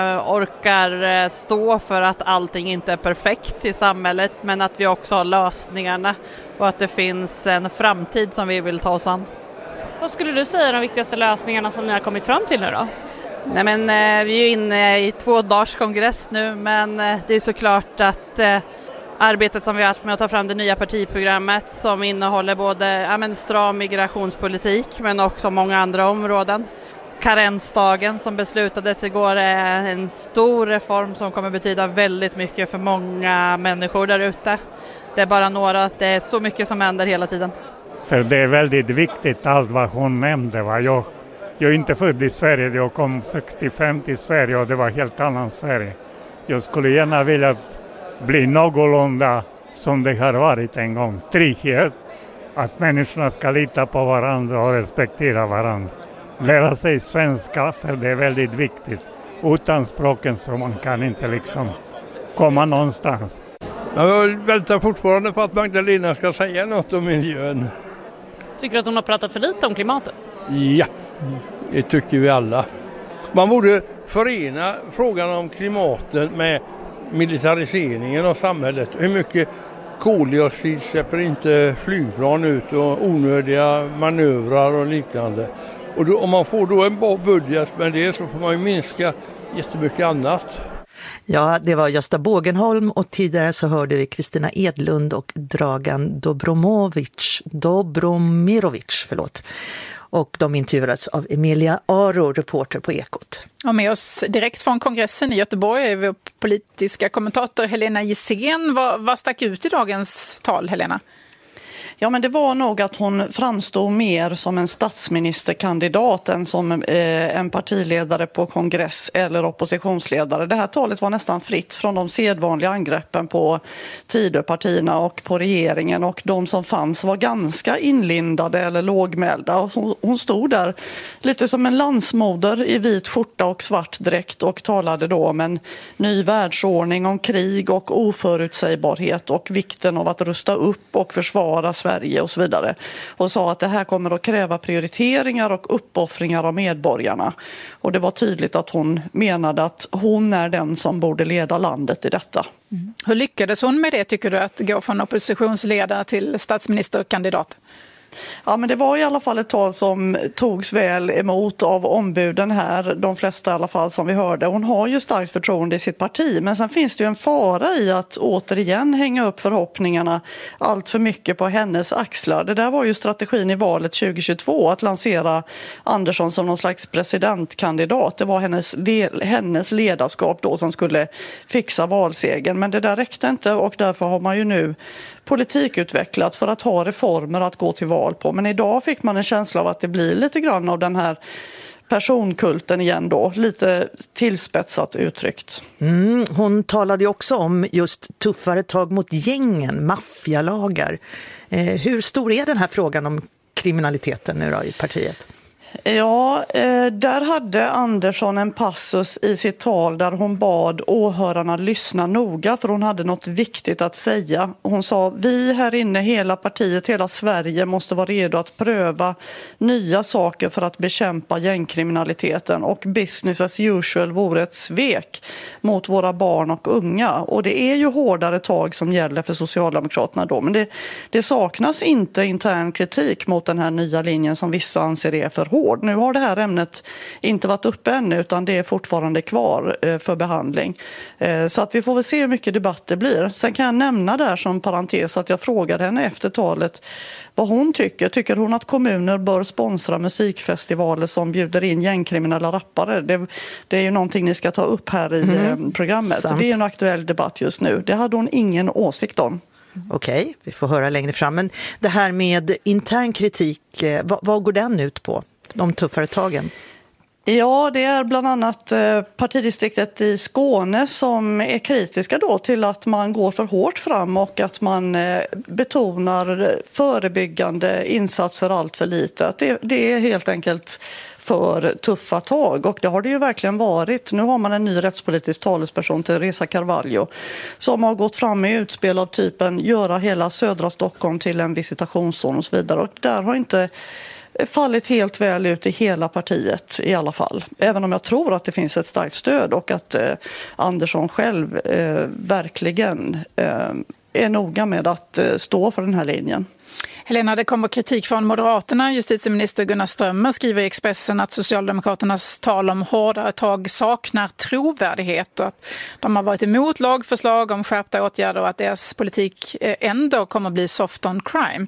orkar stå för att allting inte är perfekt i samhället, men att vi också har lösningarna och att det finns en framtid som vi vill ta oss an. Vad skulle du säga är de viktigaste lösningarna som ni har kommit fram till nu då? Nej, men vi är ju inne i två dagars kongress nu, men det är såklart att arbetet som vi har haft med att ta fram det nya partiprogrammet som innehåller både ja, men stram migrationspolitik men också många andra områden. Karensdagen som beslutades igår är en stor reform som kommer betyda väldigt mycket för många människor där ute. Det är bara några, det är så mycket som händer hela tiden. För det är väldigt viktigt allt vad hon nämnde. Va? Jag, jag är inte född i Sverige, jag kom sextiofem till Sverige och det var helt annan Sverige. Jag skulle gärna vilja bli någorlunda som det har varit en gång. Trygghet, att människorna ska lita på varandra och respektera varandra. Lära sig svenska, för det är väldigt viktigt. Utan språken så man kan inte liksom komma någonstans. Jag väntar fortfarande på att Magdalena ska säga något om miljön. Tycker du att hon har pratat för lite om klimatet? Ja, det tycker vi alla. Man borde förena frågan om klimatet med militariseringen av samhället. Hur mycket koldioxid släpper inte flygplan ut och onödiga manövrar och liknande. Och då, om man får då en bra budget med det så får man ju minska jättemycket annat. Ja, det var Gösta Bågenholm och tidigare så hörde vi Kristina Edlund och Dragan Dobromovic, Dobromirovic, förlåt. Och de intervjuades av Emilia Aro, reporter på Ekot. Och med oss direkt från kongressen i Göteborg är vår politiska kommentator Helena Gissén. Vad, vad stack ut i dagens tal, Helena? Ja, men det var nog att hon framstod mer som en statsministerkandidat än som eh, en partiledare på kongress eller oppositionsledare. Det här talet var nästan fritt från de sedvanliga angreppen på Tidöpartierna och på regeringen, och de som fanns var ganska inlindade eller lågmälda. Och hon, hon stod där lite som en landsmoder i vit skjorta och svart dräkt och talade då om en ny världsordning, om krig och oförutsägbarhet och vikten av att rusta upp och försvara Sverige och så vidare, och sa att det här kommer att kräva prioriteringar och uppoffringar av medborgarna. Och det var tydligt att hon menade att hon är den som borde leda landet i detta. Mm. Hur lyckades hon med det, tycker du, att gå från oppositionsledare till statsministerkandidat? Ja, men det var i alla fall ett tal som togs väl emot av ombuden här, de flesta i alla fall som vi hörde. Hon har ju starkt förtroende i sitt parti, men sen finns det ju en fara i att återigen hänga upp förhoppningarna allt för mycket på hennes axlar. Det där var ju strategin i valet tjugohundratjugotvå, att lansera Andersson som någon slags presidentkandidat. Det var hennes, hennes ledarskap då som skulle fixa valsegen, men det där räckte inte, och därför har man ju nu politikutvecklat för att ha reformer att gå till val på. Men idag fick man en känsla av att det blir lite grann av den här personkulten igen då, lite tillspetsat uttryckt. Mm, hon talade också om just tuffare tag mot gängen, maffialagar. Eh, hur stor är den här frågan om kriminaliteten nu då i partiet? Ja, eh, där hade Andersson en passus i sitt tal där hon bad åhörarna lyssna noga, för hon hade något viktigt att säga. Hon sa: vi här inne, hela partiet, hela Sverige måste vara redo att pröva nya saker för att bekämpa gängkriminaliteten, och business as usual vore ett svek mot våra barn och unga. Och det är ju hårdare tag som gäller för Socialdemokraterna då, men det, det saknas inte intern kritik mot den här nya linjen som vissa anser är för hård. Nu har det här ämnet inte varit uppe ännu, utan det är fortfarande kvar för behandling. Så att vi får väl se hur mycket debatt det blir. Sen kan jag nämna där som parentes att jag frågade henne efter talet vad hon tycker. Tycker hon att kommuner bör sponsra musikfestivaler som bjuder in gängkriminella rappare? Det, det är ju någonting ni ska ta upp här i mm. programmet. Sant. Det är en aktuell debatt just nu. Det hade hon ingen åsikt om. Okej, okay, vi får höra längre fram. Men det här med intern kritik, vad, vad går den ut på? De tuffare tagen? Ja, det är bland annat partidistriktet i Skåne som är kritiska då till att man går för hårt fram och att man betonar förebyggande insatser allt för lite. Att det, det är helt enkelt för tuffa tag, och det har det ju verkligen varit. Nu har man en ny rättspolitisk talesperson, Teresa Carvalho, som har gått fram med utspel av typen göra hela södra Stockholm till en visitationszon och så vidare. Och där har inte fallit helt väl ut i hela partiet i alla fall. Även om jag tror att det finns ett starkt stöd och att eh, Andersson själv eh, verkligen eh, är noga med att eh, stå för den här linjen. Helena, det kommer kritik från Moderaterna. Justitieminister Gunnar Strömmer skriver i Expressen att Socialdemokraternas tal om hårdare tag saknar trovärdighet och att de har varit emot lagförslag om skärpta åtgärder och att deras politik ändå kommer bli soft on crime.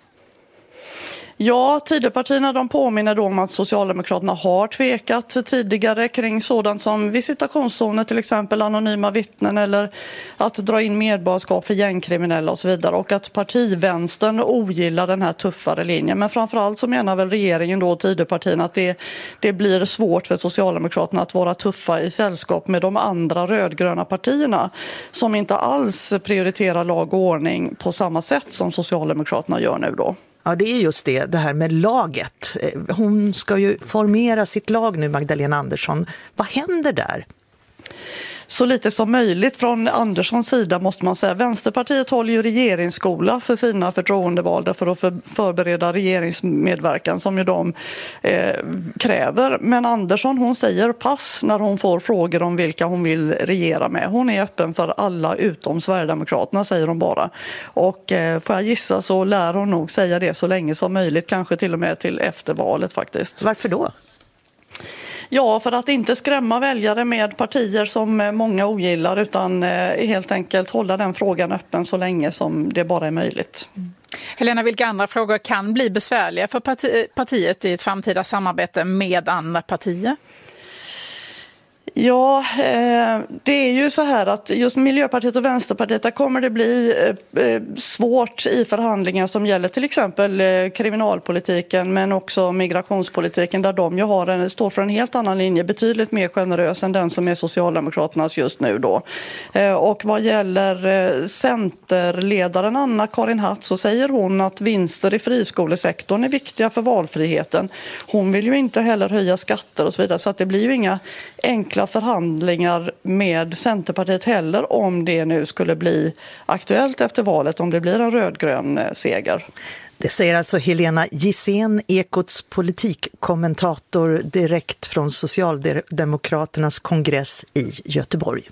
Ja, Tidöpartierna de påminner då om att Socialdemokraterna har tvekat tidigare kring sådant som visitationszoner, till exempel anonyma vittnen eller att dra in medborgarskap för gängkriminella och så vidare, och att partivänstern ogillar den här tuffare linjen. Men framförallt så menar väl regeringen då, Tidöpartierna, att det, det blir svårt för Socialdemokraterna att vara tuffa i sällskap med de andra rödgröna partierna som inte alls prioriterar lag och ordning på samma sätt som Socialdemokraterna gör nu då. Ja, det är just det, det här med laget. Hon ska ju formera sitt lag nu, Magdalena Andersson. Vad händer där? Så lite som möjligt från Anderssons sida måste man säga. Vänsterpartiet håller ju regeringsskola för sina förtroendevalda för att för, förbereda regeringsmedverkan som ju de eh, kräver. Men Andersson, hon säger pass när hon får frågor om vilka hon vill regera med. Hon är öppen för alla utom Sverigedemokraterna, säger hon bara. Och eh, får jag gissa så lär hon nog säga det så länge som möjligt, kanske till och med till eftervalet faktiskt. Varför då? Ja, för att inte skrämma väljare med partier som många ogillar, utan helt enkelt hålla den frågan öppen så länge som det bara är möjligt. Mm. Helena, vilka andra frågor kan bli besvärliga för parti- partiet i ett framtida samarbete med andra partier? Ja, eh, det är ju så här att just Miljöpartiet och Vänsterpartiet, där kommer det bli eh, svårt i förhandlingar som gäller till exempel eh, kriminalpolitiken men också migrationspolitiken, där de ju har en, står för en helt annan linje, betydligt mer generös än den som är Socialdemokraternas just nu då. Eh, och vad gäller eh, centerledaren Anna-Karin Hatt, så säger hon att vinster i friskolesektorn är viktiga för valfriheten. Hon vill ju inte heller höja skatter och så vidare, så att det blir ju inga enkla förhandlingar med Centerpartiet heller om det nu skulle bli aktuellt efter valet, om det blir en rödgrön seger. Det säger alltså Helena Gissén, Ekots politikkommentator, direkt från Socialdemokraternas kongress i Göteborg.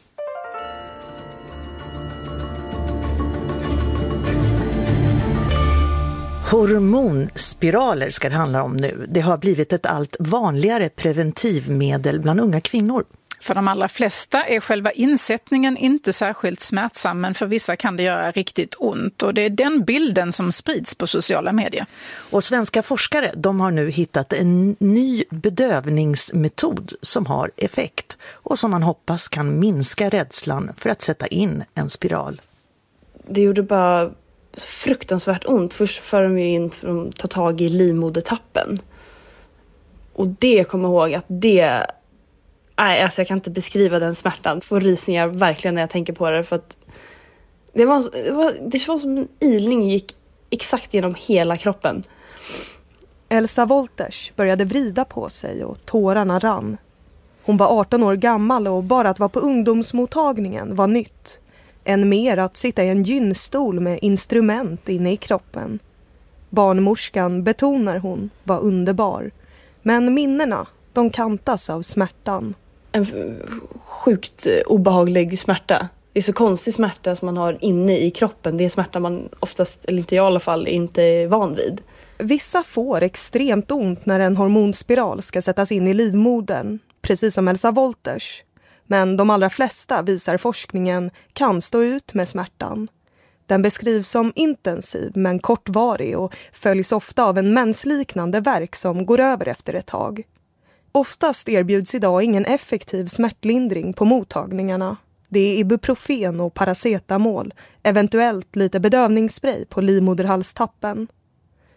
Hormonspiraler ska det handla om nu. Det har blivit ett allt vanligare preventivmedel bland unga kvinnor. För de allra flesta är själva insättningen inte särskilt smärtsam, men för vissa kan det göra riktigt ont. Och det är den bilden som sprids på sociala medier. Och svenska forskare, de har nu hittat en ny bedövningsmetod som har effekt och som man hoppas kan minska rädslan för att sätta in en spiral. Det gjorde bara fruktansvärt ont. Först för de in för att ta tag i livmodertappen. Och det kommer ihåg att det... Nej, alltså jag kan inte beskriva den smärtan. Får rysningar verkligen när jag tänker på det. För att det, var, det, var, det var som en ilning gick exakt genom hela kroppen. Elsa Wolters började vrida på sig och tårarna rann. Hon var arton år gammal och bara att vara på ungdomsmottagningen var nytt. Än mer att sitta i en gynstol med instrument inne i kroppen. Barnmorskan, betonar hon, var underbar. Men minnena, de kantas av smärtan. En sjukt obehaglig smärta. Det är så konstig smärta som man har inne i kroppen. Det är smärta man oftast, eller inte jag i alla fall, inte är van vid. Vissa får extremt ont när en hormonspiral ska sättas in i livmodern. Precis som Elsa Wolters. Men de allra flesta, visar forskningen, kan stå ut med smärtan. Den beskrivs som intensiv men kortvarig och följs ofta av en mensliknande värk som går över efter ett tag. Oftast erbjuds idag ingen effektiv smärtlindring på mottagningarna. Det är ibuprofen och paracetamol, eventuellt lite bedövningsspray på livmoderhalstappen.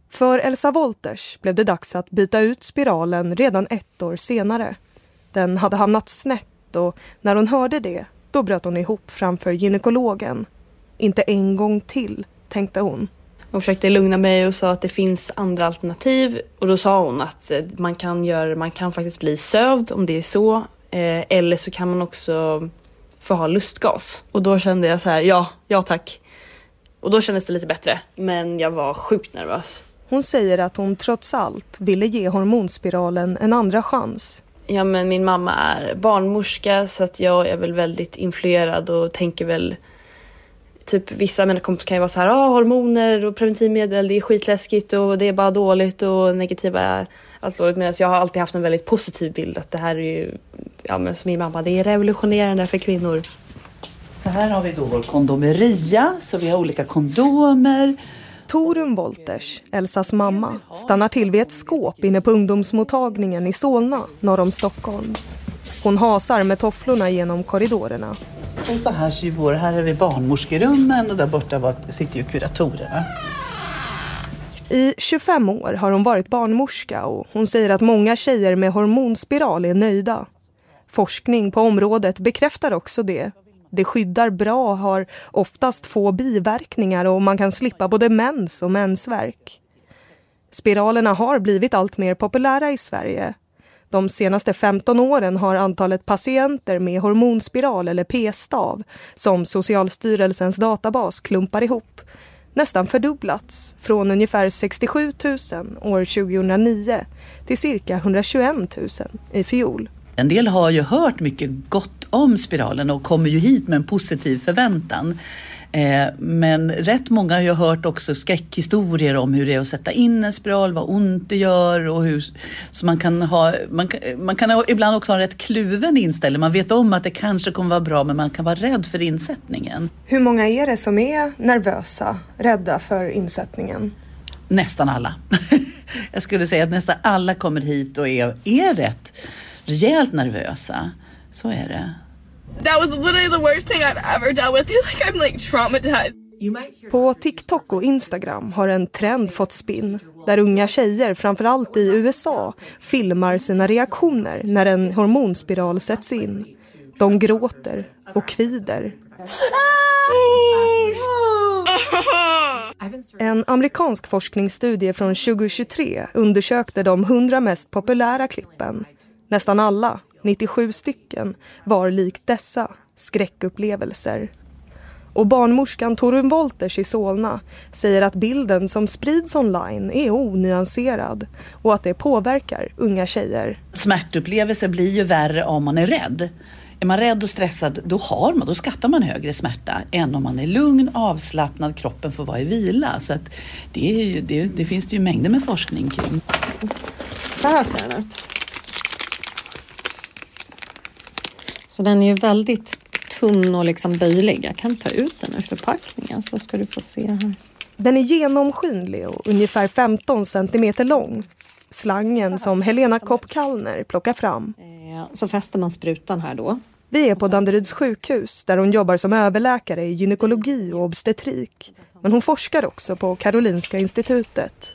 För Elsa Wolters blev det dags att byta ut spiralen redan ett år senare. Den hade hamnat snett och när hon hörde det, då bröt hon ihop framför gynekologen. Inte en gång till, tänkte hon. Hon försökte lugna mig och sa att det finns andra alternativ. Och då sa hon att man kan, göra, man kan faktiskt bli sövd om det är så. Eh, eller så kan man också få ha lustgas. Och då kände jag så här, ja, ja tack. Och då kändes det lite bättre. Men jag var sjukt nervös. Hon säger att hon trots allt ville ge hormonspiralen en andra chans. Ja, men min mamma är barnmorska så att jag är väl väldigt influerad och tänker väl typ vissa människor kan ju vara så här, ah, hormoner och preventivmedel, det är skitläskigt och det är bara dåligt och negativa är allt dåligt. Medan jag har alltid haft en väldigt positiv bild att det här är ju, ja men som min mamma, det är revolutionerande för kvinnor. Så här har vi då vår kondomeria, så vi har olika kondomer. Torun Wolters, Elsas mamma, stannar till vid ett skåp inne på ungdomsmottagningen i Solna, norr om Stockholm. Hon hasar med tofflorna genom korridorerna. Och så här ser vår, här är vi barnmorskerummen och där borta var, sitter ju kuratorerna. I tjugofem år har hon varit barnmorska och hon säger att många tjejer med hormonspiral är nöjda. Forskning på området bekräftar också det. Det skyddar bra, har oftast få biverkningar och man kan slippa både mens och mensvärk. Spiralerna har blivit allt mer populära i Sverige. De senaste femton åren har antalet patienter med hormonspiral eller p-stav, som Socialstyrelsens databas klumpar ihop, nästan fördubblats från ungefär sextiosju tusen år tjugohundranio till cirka etthundratjugoett tusen i fjol. En del har ju hört mycket gott om spiralen och kommer ju hit med en positiv förväntan. Eh, men rätt många har ju hört också skräckhistorier om hur det är att sätta in en spiral, vad ont det gör och hur, så man kan ha, man kan, man kan ha, ibland också ha en rätt kluven inställning. Man vet om att det kanske kommer vara bra men man kan vara rädd för insättningen. Hur många är det som är nervösa, rädda för insättningen? Nästan alla. Jag skulle säga att nästan alla kommer hit och är, är rätt rejält nervösa. Så är det. That was literally the worst thing I've ever dealt with. I feel like I'm like traumatized. På TikTok och Instagram har en trend fått spinn där unga tjejer, framförallt i U S A, filmar sina reaktioner när en hormonspiral sätts in. De gråter och kvider. En amerikansk forskningsstudie från tjugohundratjugotre undersökte de hundra mest populära klippen. Nästan alla, nittiosju stycken, var likt dessa skräckupplevelser. Och barnmorskan Torun Wolters i Solna säger att bilden som sprids online är onyanserad och att det påverkar unga tjejer. Smärtupplevelser blir ju värre om man är rädd. Är man rädd och stressad, då, har man, då skattar man högre smärta än om man är lugn, avslappnad, kroppen får vara i vila. Så att det, är ju, det, det finns det ju mängder med forskning kring. Så här ser den ut. Så den är ju väldigt tunn och liksom böjlig. Jag kan ta ut den ur förpackningen så ska du få se här. Den är genomskinlig och ungefär femton centimeter lång. Slangen som Helena Kopp-Kallner plockar fram. Så fäster man sprutan här då. Vi är på Danderyds sjukhus där hon jobbar som överläkare i gynekologi och obstetrik. Men hon forskar också på Karolinska institutet.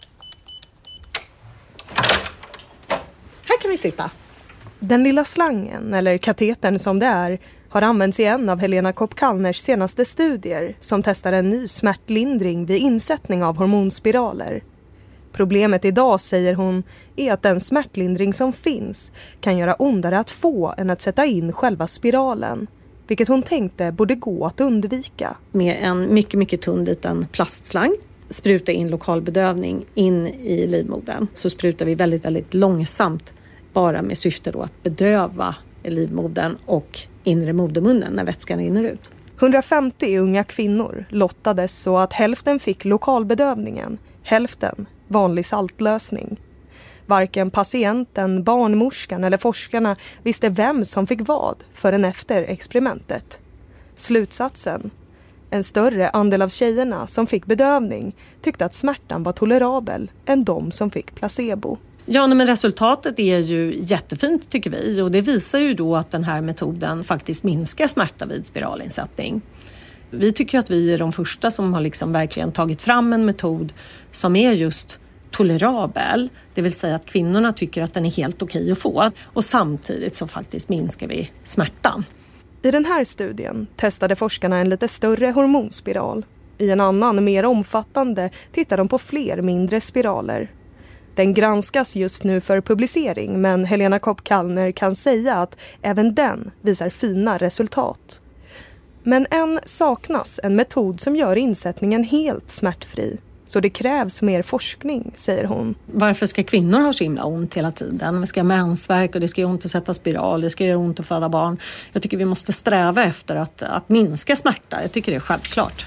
Här kan vi sitta. Den lilla slangen, eller katetern som det är, har använts i en av Helena Kopp-Kallners senaste studier som testar en ny smärtlindring vid insättning av hormonspiraler. Problemet idag, säger hon, är att den smärtlindring som finns kan göra ondare att få än att sätta in själva spiralen. Vilket hon tänkte borde gå att undvika. Med en mycket, mycket tunn liten plastslang spruta in lokalbedövning in i livmodern. Så sprutar vi väldigt, väldigt långsamt bara med syfte då att bedöva livmodern och inre modermunnen när vätskan rinner ut. hundrafemtio unga kvinnor lottades så att hälften fick lokalbedövningen, hälften vanlig saltlösning. Varken patienten, barnmorskan eller forskarna visste vem som fick vad förrän efter experimentet. Slutsatsen: en större andel av tjejerna som fick bedövning tyckte att smärtan var tolerabel än de som fick placebo. Ja, men resultatet är ju jättefint tycker vi, och det visar ju då att den här metoden faktiskt minskar smärta vid spiralinsättning. Vi tycker att vi är de första som har liksom verkligen tagit fram en metod som är just tolerabel, det vill säga att kvinnorna tycker att den är helt okej att få, och samtidigt så faktiskt minskar vi smärtan. I den här studien testade forskarna en lite större hormonspiral. I en annan, mer omfattande, tittar de på fler mindre spiraler. Den granskas just nu för publicering, men Helena Kopp-Kallner kan säga att även den visar fina resultat. Men än saknas en metod som gör insättningen helt smärtfri. Så det krävs mer forskning, säger hon. Varför ska kvinnor ha så himla ont hela tiden? Vi ska ha mensvärk och det ska göra ont att sätta spiral, det ska göra ont att föda barn. Jag tycker vi måste sträva efter att, att minska smärta. Jag tycker det är självklart.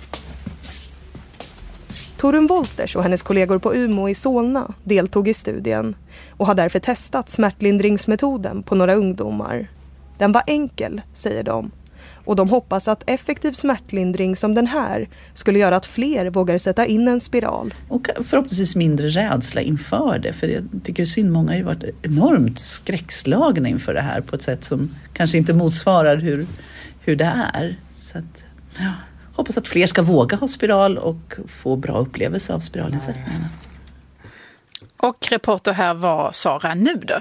Torun Wolters och hennes kollegor på Umeå i Solna deltog i studien och har därför testat smärtlindringsmetoden på några ungdomar. Den var enkel, säger de. Och de hoppas att effektiv smärtlindring som den här skulle göra att fler vågar sätta in en spiral. Och förhoppningsvis mindre rädsla inför det. För jag tycker synd, många har ju varit enormt skräckslagna inför det här på ett sätt som kanske inte motsvarar hur, hur det är. Så att, ja, hoppas att fler ska våga ha spiral och få bra upplevelse av spiralinsättningarna. Och reporter här var Sara Nuder.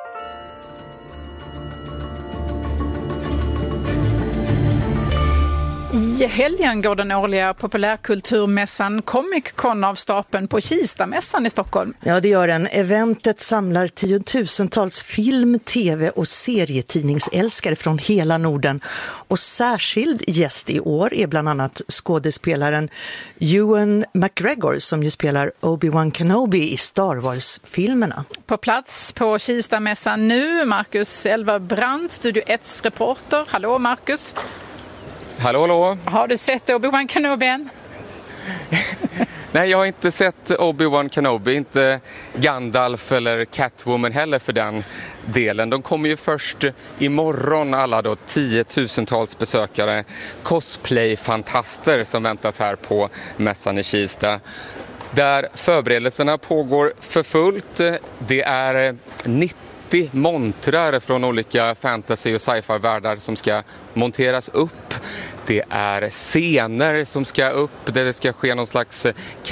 I helgen går den årliga populärkulturmässan Comic Con av stapeln på Kistamässan i Stockholm. Ja, det gör den. Eventet samlar tiotusentals film-, tv- och serietidningsälskare från hela Norden. Och särskild gäst i år är bland annat skådespelaren Ewan McGregor som ju spelar Obi-Wan Kenobi i Star Wars-filmerna. På plats på Kistamässan nu, Marcus Elverbrandt, Studio ett:s reporter. Hallå Marcus! Hallå, hallå. Har du sett Obi-Wan Kenobi än? Nej, jag har inte sett Obi-Wan Kenobi, inte Gandalf eller Catwoman heller för den delen. De kommer ju först imorgon, alla då tiotusentals besökare, cosplay-fantaster som väntas här på mässan i Kista. Där förberedelserna pågår för fullt. Det är nittio montrar från olika fantasy- och sci-fi-världar som ska monteras upp. Det är scener som ska upp där det ska ske någon slags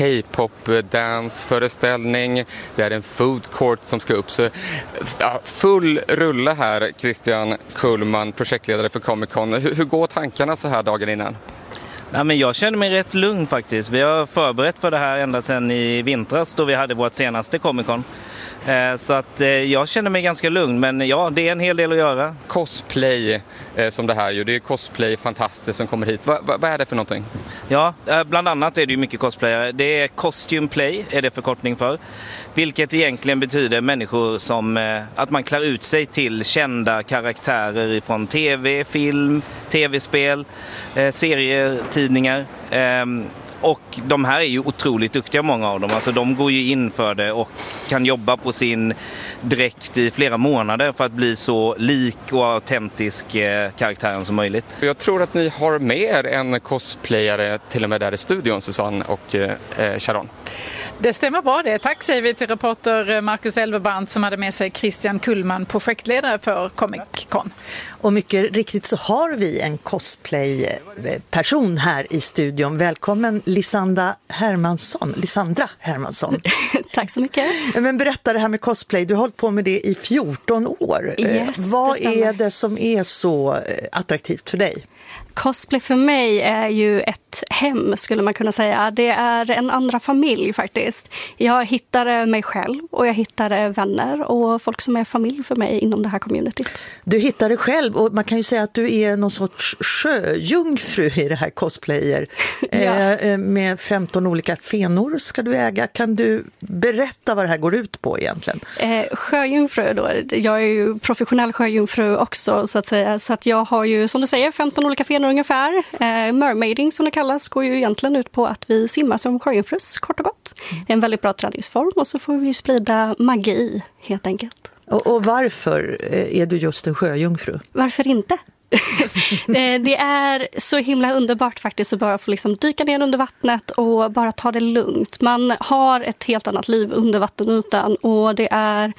K-pop-dansföreställning. Det är en food court som ska upp. Så, ja, full rulla här, Christian Kullman, projektledare för Comic Con. Hur, hur går tankarna så här dagen innan? Ja, men jag känner mig rätt lugn faktiskt. Vi har förberett för det här ända sedan i vintras då vi hade vårt senaste Comic Con. Så att jag känner mig ganska lugn, men ja, det är en hel del att göra. Cosplay som det här ju, det är cosplay-fantaster som kommer hit. Va, va, vad är det för någonting? Ja, bland annat är det ju mycket cosplayare. Det är costume play, är det förkortning för. Vilket egentligen betyder människor som att man klär ut sig till kända karaktärer från tv, film, tv-spel, serier, tidningar. Och de här är ju otroligt duktiga, många av dem. Alltså de går ju in för det och kan jobba på sin dräkt i flera månader för att bli så lik och autentisk eh, karaktären som möjligt. Jag tror att ni har mer än cosplayare till och med där i studion, Susanne och eh, Sharon. Det stämmer bra det. Tack säger vi till reporter Marcus Elverbrandt som hade med sig Christian Kullman, projektledare för Comic Con. Och mycket riktigt så har vi en cosplay-person här i studion. Välkommen Lisandra Hermansson. Lisandra Hermansson. Tack så mycket. Men berätta det här med cosplay. Du har hållit på med det i fjorton år. Yes, Vad det är det som är så attraktivt för dig? Cosplay för mig är ju ett hem, skulle man kunna säga. Det är en andra familj faktiskt. Jag hittar mig själv och jag hittar vänner och folk som är familj för mig inom det här communityt. Du hittar dig själv och man kan ju säga att du är någon sorts sjöjungfru i det här cosplayer. Ja. eh, med femton olika fenor ska du äga. Kan du berätta vad det här går ut på egentligen? Eh, sjöjungfru då, jag är ju professionell sjöjungfru också så att säga. Så att jag har ju, som du säger, femton olika fenor ungefär. Eh, mermaiding som det kallas går ju egentligen ut på att vi simmar som sjöjungfrus, kort och gott. Det är en väldigt bra träningsform och så får vi ju sprida magi helt enkelt. Och, och varför är du just en sjöjungfru? Varför inte? Det är så himla underbart faktiskt att bara få liksom dyka ner under vattnet och bara ta det lugnt. Man har ett helt annat liv under vattenytan och det är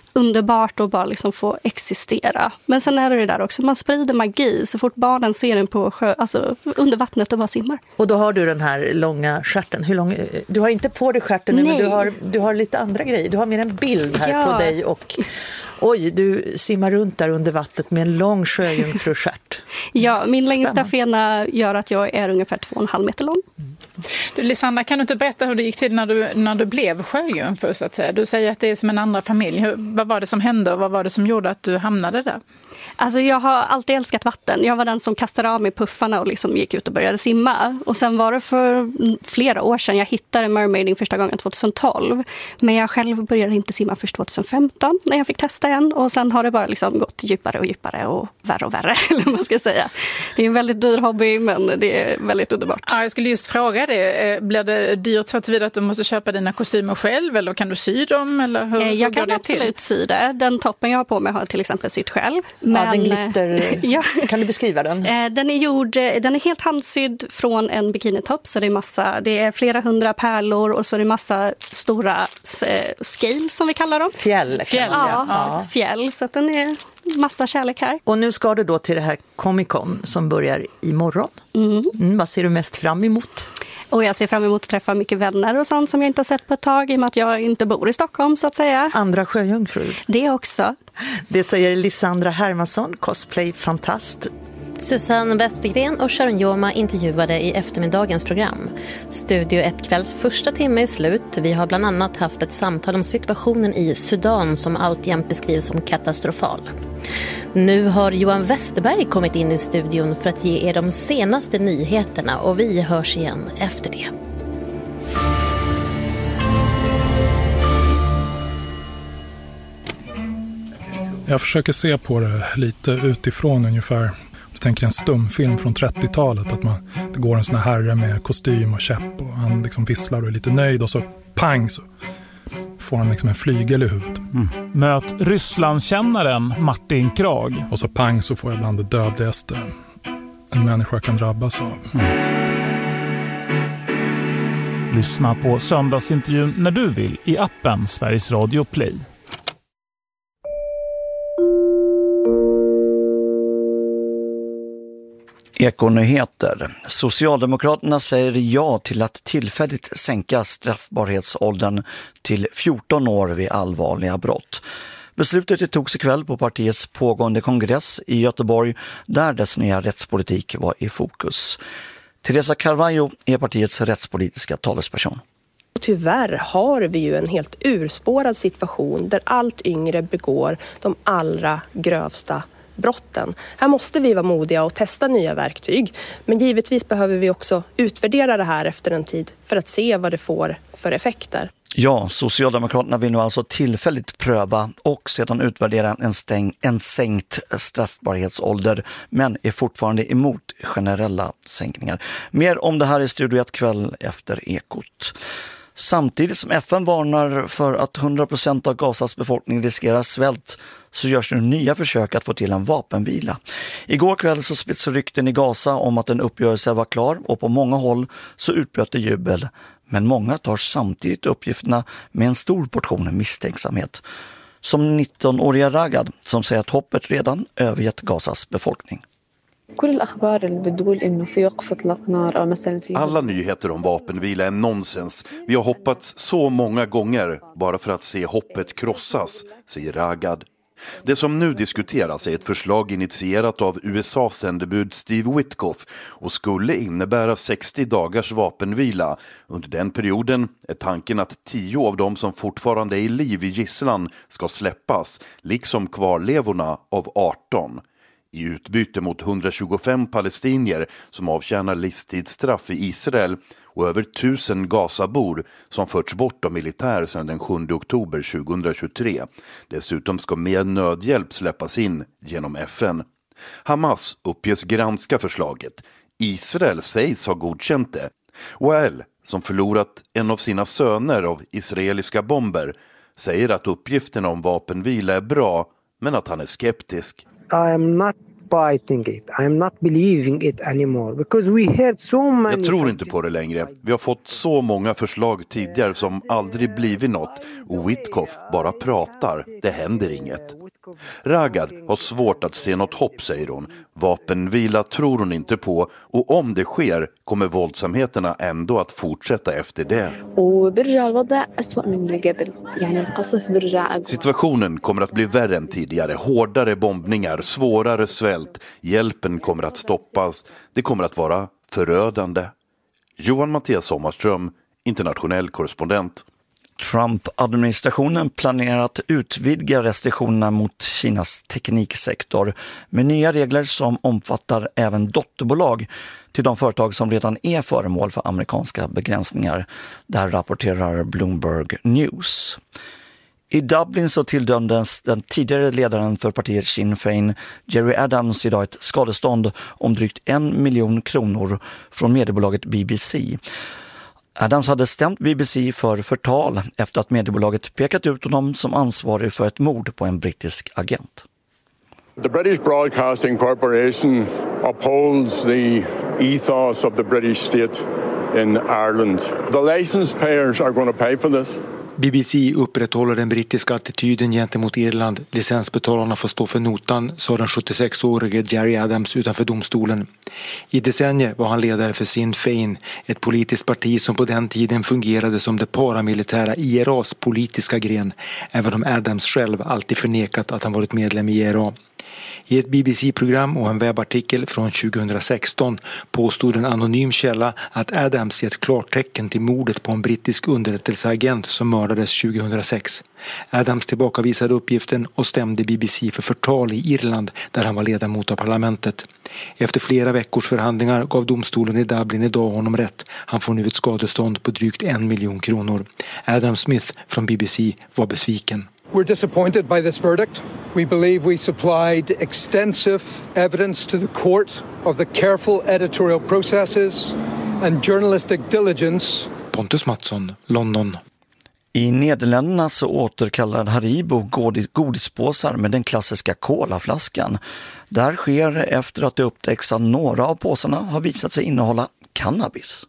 underbart att bara liksom få existera. Men sen är det det där också, man sprider magi så fort barnen ser den på sjö, alltså under vattnet och bara simmar. Och då har du den här långa stjärten. Hur lång, du har inte på dig stjärten nu, men du har, du har lite andra grejer. Du har mer en bild här ja. på dig och oj, du simmar runt där under vattnet med en lång sjöjungfrustjärt. Ja, min längsta fena gör att jag är ungefär två och en halv meter lång. Mm. Du, Lisanna, kan du inte berätta hur det gick till när du, när du blev sjöjungfru, så att säga? Du säger att det är som en andra familj. Hur, vad var det som hände och vad var det som gjorde att du hamnade där? Alltså jag har alltid älskat vatten. Jag var den som kastade av mig puffarna och liksom gick ut och började simma. Och sen var det för flera år sedan jag hittade mermaiding första gången tjugohundratolv. Men jag själv började inte simma först tjugohundrafemton när jag fick testa igen. Och sen har det bara liksom gått djupare och djupare och värre och värre, eller vad man ska säga. Det är en väldigt dyr hobby, men det är väldigt underbart. Ja, jag skulle just fråga det. Blir det dyrt så tillvida att du måste köpa dina kostymer själv, eller kan du sy dem? Eller hur, jag hur kan det absolut till? sy det. Den toppen jag har på mig har jag till exempel sytt själv. Men, ja, den glitter. ja. Kan du beskriva den? Den är gjord, den är helt handsydd från en bikinitopp, så det är massa, det är flera hundra pärlor och så är det massa stora scales som vi kallar dem. Fjäll. Fjäll, ja, ja. Fjäll, så att den är massa kärlek här. Och nu ska du då till det här Comic Con som börjar imorgon. Mm. Mm, vad ser du mest fram emot? Och jag ser fram emot att träffa mycket vänner och sånt som jag inte har sett på ett tag i och med att jag inte bor i Stockholm, så att säga. Andra sjöjungfrur. Det också. Det säger Lisandra Hermansson, cosplay-fantast. Susanne Westergren och Sharon Joma intervjuade i eftermiddagens program. Studio ett kvälls första timme är slut. Vi har bland annat haft ett samtal om situationen i Sudan som alltjämt beskrivs som katastrofal. Nu har Johan Westerberg kommit in i studion för att ge er de senaste nyheterna och vi hörs igen efter det. Jag försöker se på det lite utifrån ungefär. Jag tänker en stumfilm från trettiotalet, att man, det går en sån här herre med kostym och käpp och han liksom visslar och är lite nöjd och så pang så får han liksom en flygel i huvudet. Mm. Möt Rysslandskännaren Martin Krag. Och så pang så får jag bland det dödligaste en människa kan drabbas av. Mm. Lyssna på söndagsintervjun när du vill i appen Sveriges Radio Play. Ekonyheter. Socialdemokraterna säger ja till att tillfälligt sänka straffbarhetsåldern till fjorton år vid allvarliga brott. Beslutet togs ikväll på partiets pågående kongress i Göteborg där dess nya rättspolitik var i fokus. Teresa Carvalho är partiets rättspolitiska talesperson. Tyvärr har vi ju en helt urspårad situation där allt yngre begår de allra grövsta brotten. Här måste vi vara modiga och testa nya verktyg. Men givetvis behöver vi också utvärdera det här efter en tid för att se vad det får för effekter. Ja, Socialdemokraterna vill nu alltså tillfälligt pröva och sedan utvärdera en, stäng, en sänkt straffbarhetsålder, men är fortfarande emot generella sänkningar. Mer om det här i Studio ett kväll efter Ekot. Samtidigt som F N varnar för att hundra procent av Gazas befolkning riskerar svält så görs nu nya försök att få till en vapenvila. Igår kväll så spreds rykten i Gaza om att en uppgörelse var klar och på många håll så utbröt det jubel. Men många tar samtidigt uppgifterna med en stor portion misstänksamhet. Som nittonåriga Ragad som säger att hoppet redan övergett Gazas befolkning. Alla nyheter om vapenvila är nonsens. Vi har hoppats så många gånger bara för att se hoppet krossas, säger Ragad. Det som nu diskuteras är ett förslag initierat av U S A-sändebud Steve Witkoff och skulle innebära sextio dagars vapenvila. Under den perioden är tanken att tio av dem som fortfarande är i liv i gisslan ska släppas, liksom kvarlevorna av arton. I utbyte mot hundratjugofem palestinier som avtjänar livstidsstraff i Israel och över tusen Gazabor som förts bort av militär sedan den sjunde oktober tjugohundratjugotre. Dessutom ska mer nödhjälp släppas in genom F N. Hamas uppges granska förslaget. Israel sägs ha godkänt det. Wael, som förlorat en av sina söner av israeliska bomber, säger att uppgifterna om vapenvila är bra, men att han är skeptisk. I am not fighting it. I'm not believing it anymore because we heard so many. Jag tror inte på det längre. Vi har fått så många förslag tidigare som aldrig blivit något. Och Witkoff bara pratar. Det händer inget. Ragad har svårt att se något hopp, säger hon. Vapenvila tror hon inte på. Och om det sker kommer våldsamheterna ändå att fortsätta efter det. Situationen kommer att bli värre än tidigare. Hårdare bombningar, svårare svält. Hjälpen kommer att stoppas. Det kommer att vara förödande. Johan Mattias Sommarström, internationell korrespondent. Trump-administrationen planerar att utvidga restriktionerna mot Kinas tekniksektor med nya regler som omfattar även dotterbolag till de företag som redan är föremål för amerikanska begränsningar. Där rapporterar Bloomberg News. I Dublin så tilldömdes den tidigare ledaren för partiet Sinn Féin, Gerry Adams, idag ett skadestånd om drygt en miljon kronor från mediebolaget B B C. Adams hade stämt B B C för förtal efter att mediebolaget pekat ut honom som ansvarig för ett mord på en brittisk agent. The British Broadcasting Corporation upholds the ethos of the British state in Ireland. The license payers are going to pay for this. B B C upprätthåller den brittiska attityden gentemot Irland. Licensbetalarna får stå för notan, sa den sjuttiosex-årige Gerry Adams utanför domstolen. I decennier var han ledare för Sinn Féin, ett politiskt parti som på den tiden fungerade som det paramilitära I R A:s politiska gren, även om Adams själv alltid förnekat att han varit medlem i I R A. I ett B B C-program och en webbartikel från tjugohundrasexton påstod en anonym källa att Adams gett klartecken till mordet på en brittisk underrättelseagent som mördades tjugohundrasex. Adams tillbakavisade uppgiften och stämde B B C för förtal i Irland där han var ledamot av parlamentet. Efter flera veckors förhandlingar gav domstolen i Dublin idag honom rätt. Han får nu ett skadestånd på drygt en miljon kronor. Adam Smith från B B C var besviken. We're disappointed by this verdict. We believe we supplied extensive evidence to the court of the careful editorial processes and journalistic diligence. Pontus Mattsson, London. I Nederländerna så återkallar Haribo godispåsar med den klassiska colaflaskan. Där sker efter att det upptäcks att några av påsarna har visat sig innehålla cannabis.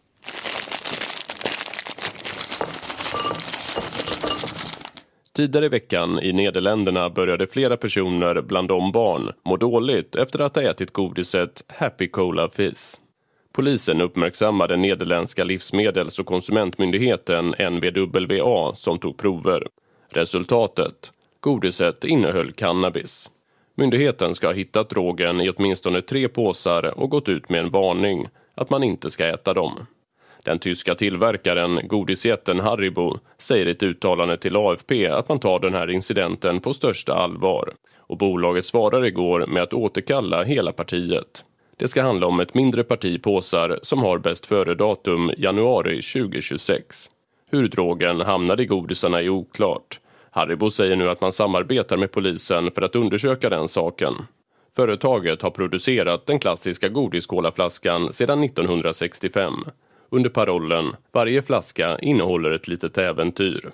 Tidigare i veckan i Nederländerna började flera personer, bland dem barn, må dåligt efter att ha ätit godiset Happy Cola Fizz. Polisen uppmärksammade den nederländska livsmedels- och konsumentmyndigheten N V W A som tog prover. Resultatet: godiset innehöll cannabis. Myndigheten ska ha hittat drogen i åtminstone tre påsar och gått ut med en varning att man inte ska äta dem. Den tyska tillverkaren, godisjätten Haribo, säger i ett uttalande till A F P att man tar den här incidenten på största allvar. Och bolaget svarar igår med att återkalla hela partiet. Det ska handla om ett mindre parti påsar som har bäst före datum januari tjugohundratjugosex. Hur drogen hamnade i godisarna är oklart. Haribo säger nu att man samarbetar med polisen för att undersöka den saken. Företaget har producerat den klassiska godiskolaflaskan sedan nittonhundrasextiofem. Under parollen "Varje flaska innehåller ett litet äventyr".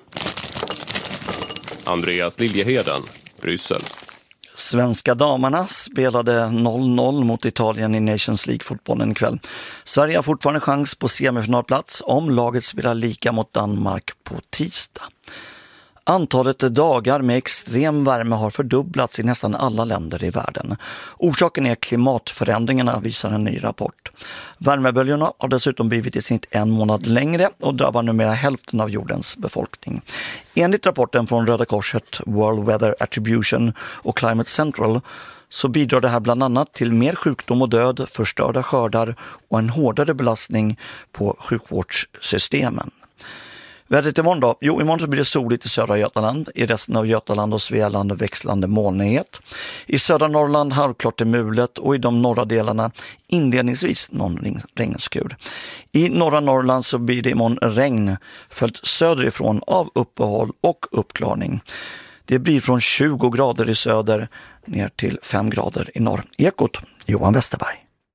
Andreas Liljeheden, Bryssel. Svenska damerna spelade noll noll mot Italien i Nations League-fotbollen ikväll. Sverige har fortfarande chans på semifinalplats om laget spelar lika mot Danmark på tisdag. Antalet dagar med extrem värme har fördubblats i nästan alla länder i världen. Orsaken är klimatförändringarna, visar en ny rapport. Värmeböljorna har dessutom blivit i snitt en månad längre och drabbar numera hälften av jordens befolkning. Enligt rapporten från Röda Korset, World Weather Attribution och Climate Central så bidrar det här bland annat till mer sjukdom och död, förstörda skördar och en hårdare belastning på sjukvårdssystemen. Vädret imorgon då? Jo, imorgon så blir det soligt i södra Götaland. I resten av Götaland och Svealand växlande molnighet. I södra Norrland halvklart till mulet och i de norra delarna inledningsvis någon regnskur. I norra Norrland så blir det imorgon regn följt söderifrån av uppehåll och uppklarning. Det blir från tjugo grader i söder ner till fem grader i norr. Ekot, Johan Westerberg.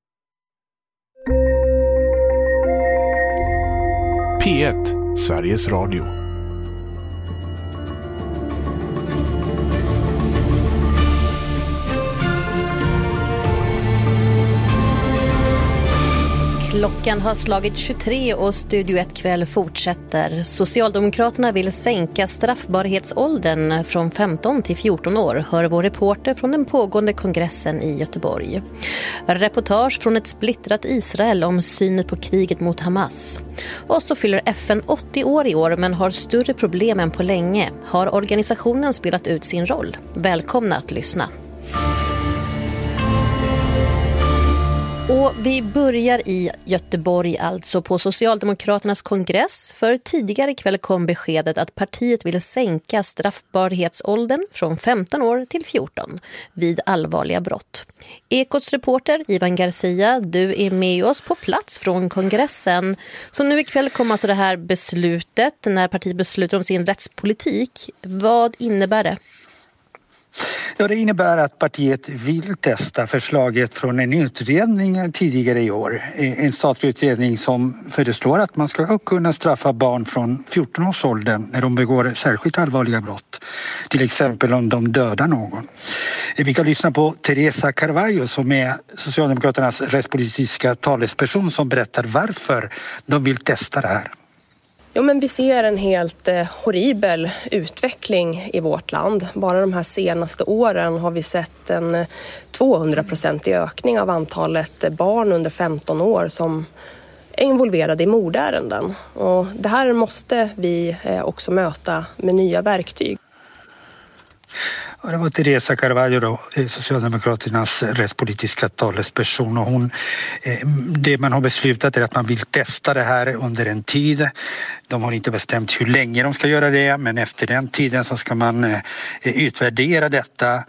P ett, Sveriges Radio. Klockan har slagit tjugotre och Studio ett kväll fortsätter. Socialdemokraterna vill sänka straffbarhetsåldern från femton till fjorton år, hör vår reporter från den pågående kongressen i Göteborg. Reportage från ett splittrat Israel om synen på kriget mot Hamas. Och så fyller F N åttio år i år men har större problem än på länge. Har organisationen spelat ut sin roll? Välkomna att lyssna. Och vi börjar i Göteborg, alltså på Socialdemokraternas kongress. För tidigare kväll kom beskedet att partiet vill sänka straffbarhetsåldern från femton år till fjorton vid allvarliga brott. Ekots reporter Ivan Garcia, du är med oss på plats från kongressen. Så nu ikväll kommer alltså det här beslutet när partiet beslutar om sin rättspolitik. Vad innebär det? Ja, det innebär att partiet vill testa förslaget från en utredning tidigare i år. En statlig utredning som föreslår att man ska kunna straffa barn från fjorton-årsåldern när de begår särskilt allvarliga brott. Till exempel om de dödar någon. Vi kan lyssna på Teresa Carvalho som är Socialdemokraternas rättspolitiska talesperson som berättar varför de vill testa det här. Jo, men vi ser en helt eh, horribel utveckling i vårt land. Bara de här senaste åren har vi sett en tvåhundra procentig ökning av antalet barn under femton år som är involverade i mordärenden. Och det här måste vi eh, också möta med nya verktyg. Ja, det var Teresa Carvalho då, Socialdemokraternas rättspolitiska talesperson, och hon, det man har beslutat är att man vill testa det här under en tid. De har inte bestämt hur länge de ska göra det, men efter den tiden så ska man utvärdera detta.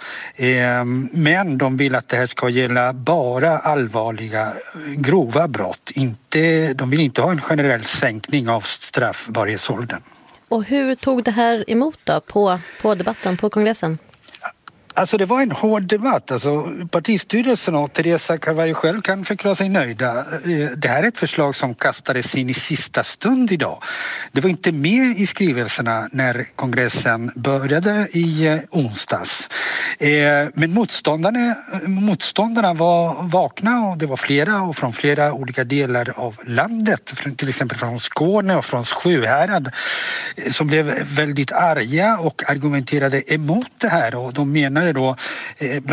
Men de vill att det här ska gälla bara allvarliga, grova brott. Inte, de vill inte ha en generell sänkning av straffbarhetsåldern. Och hur tog det här emot då på, på debatten på kongressen? Alltså det var en hård debatt. Alltså, partistyrelsen och Teresa Carvalho själv kan förklara sig nöjda. Det här är ett förslag som kastades in i sista stund idag. Det var inte med i skrivelserna när kongressen började i onsdags. Men motståndarna, motståndarna var vakna, och det var flera och från flera olika delar av landet. Till exempel från Skåne och från Sjuhärad som blev väldigt arga och argumenterade emot det här. Och de menar då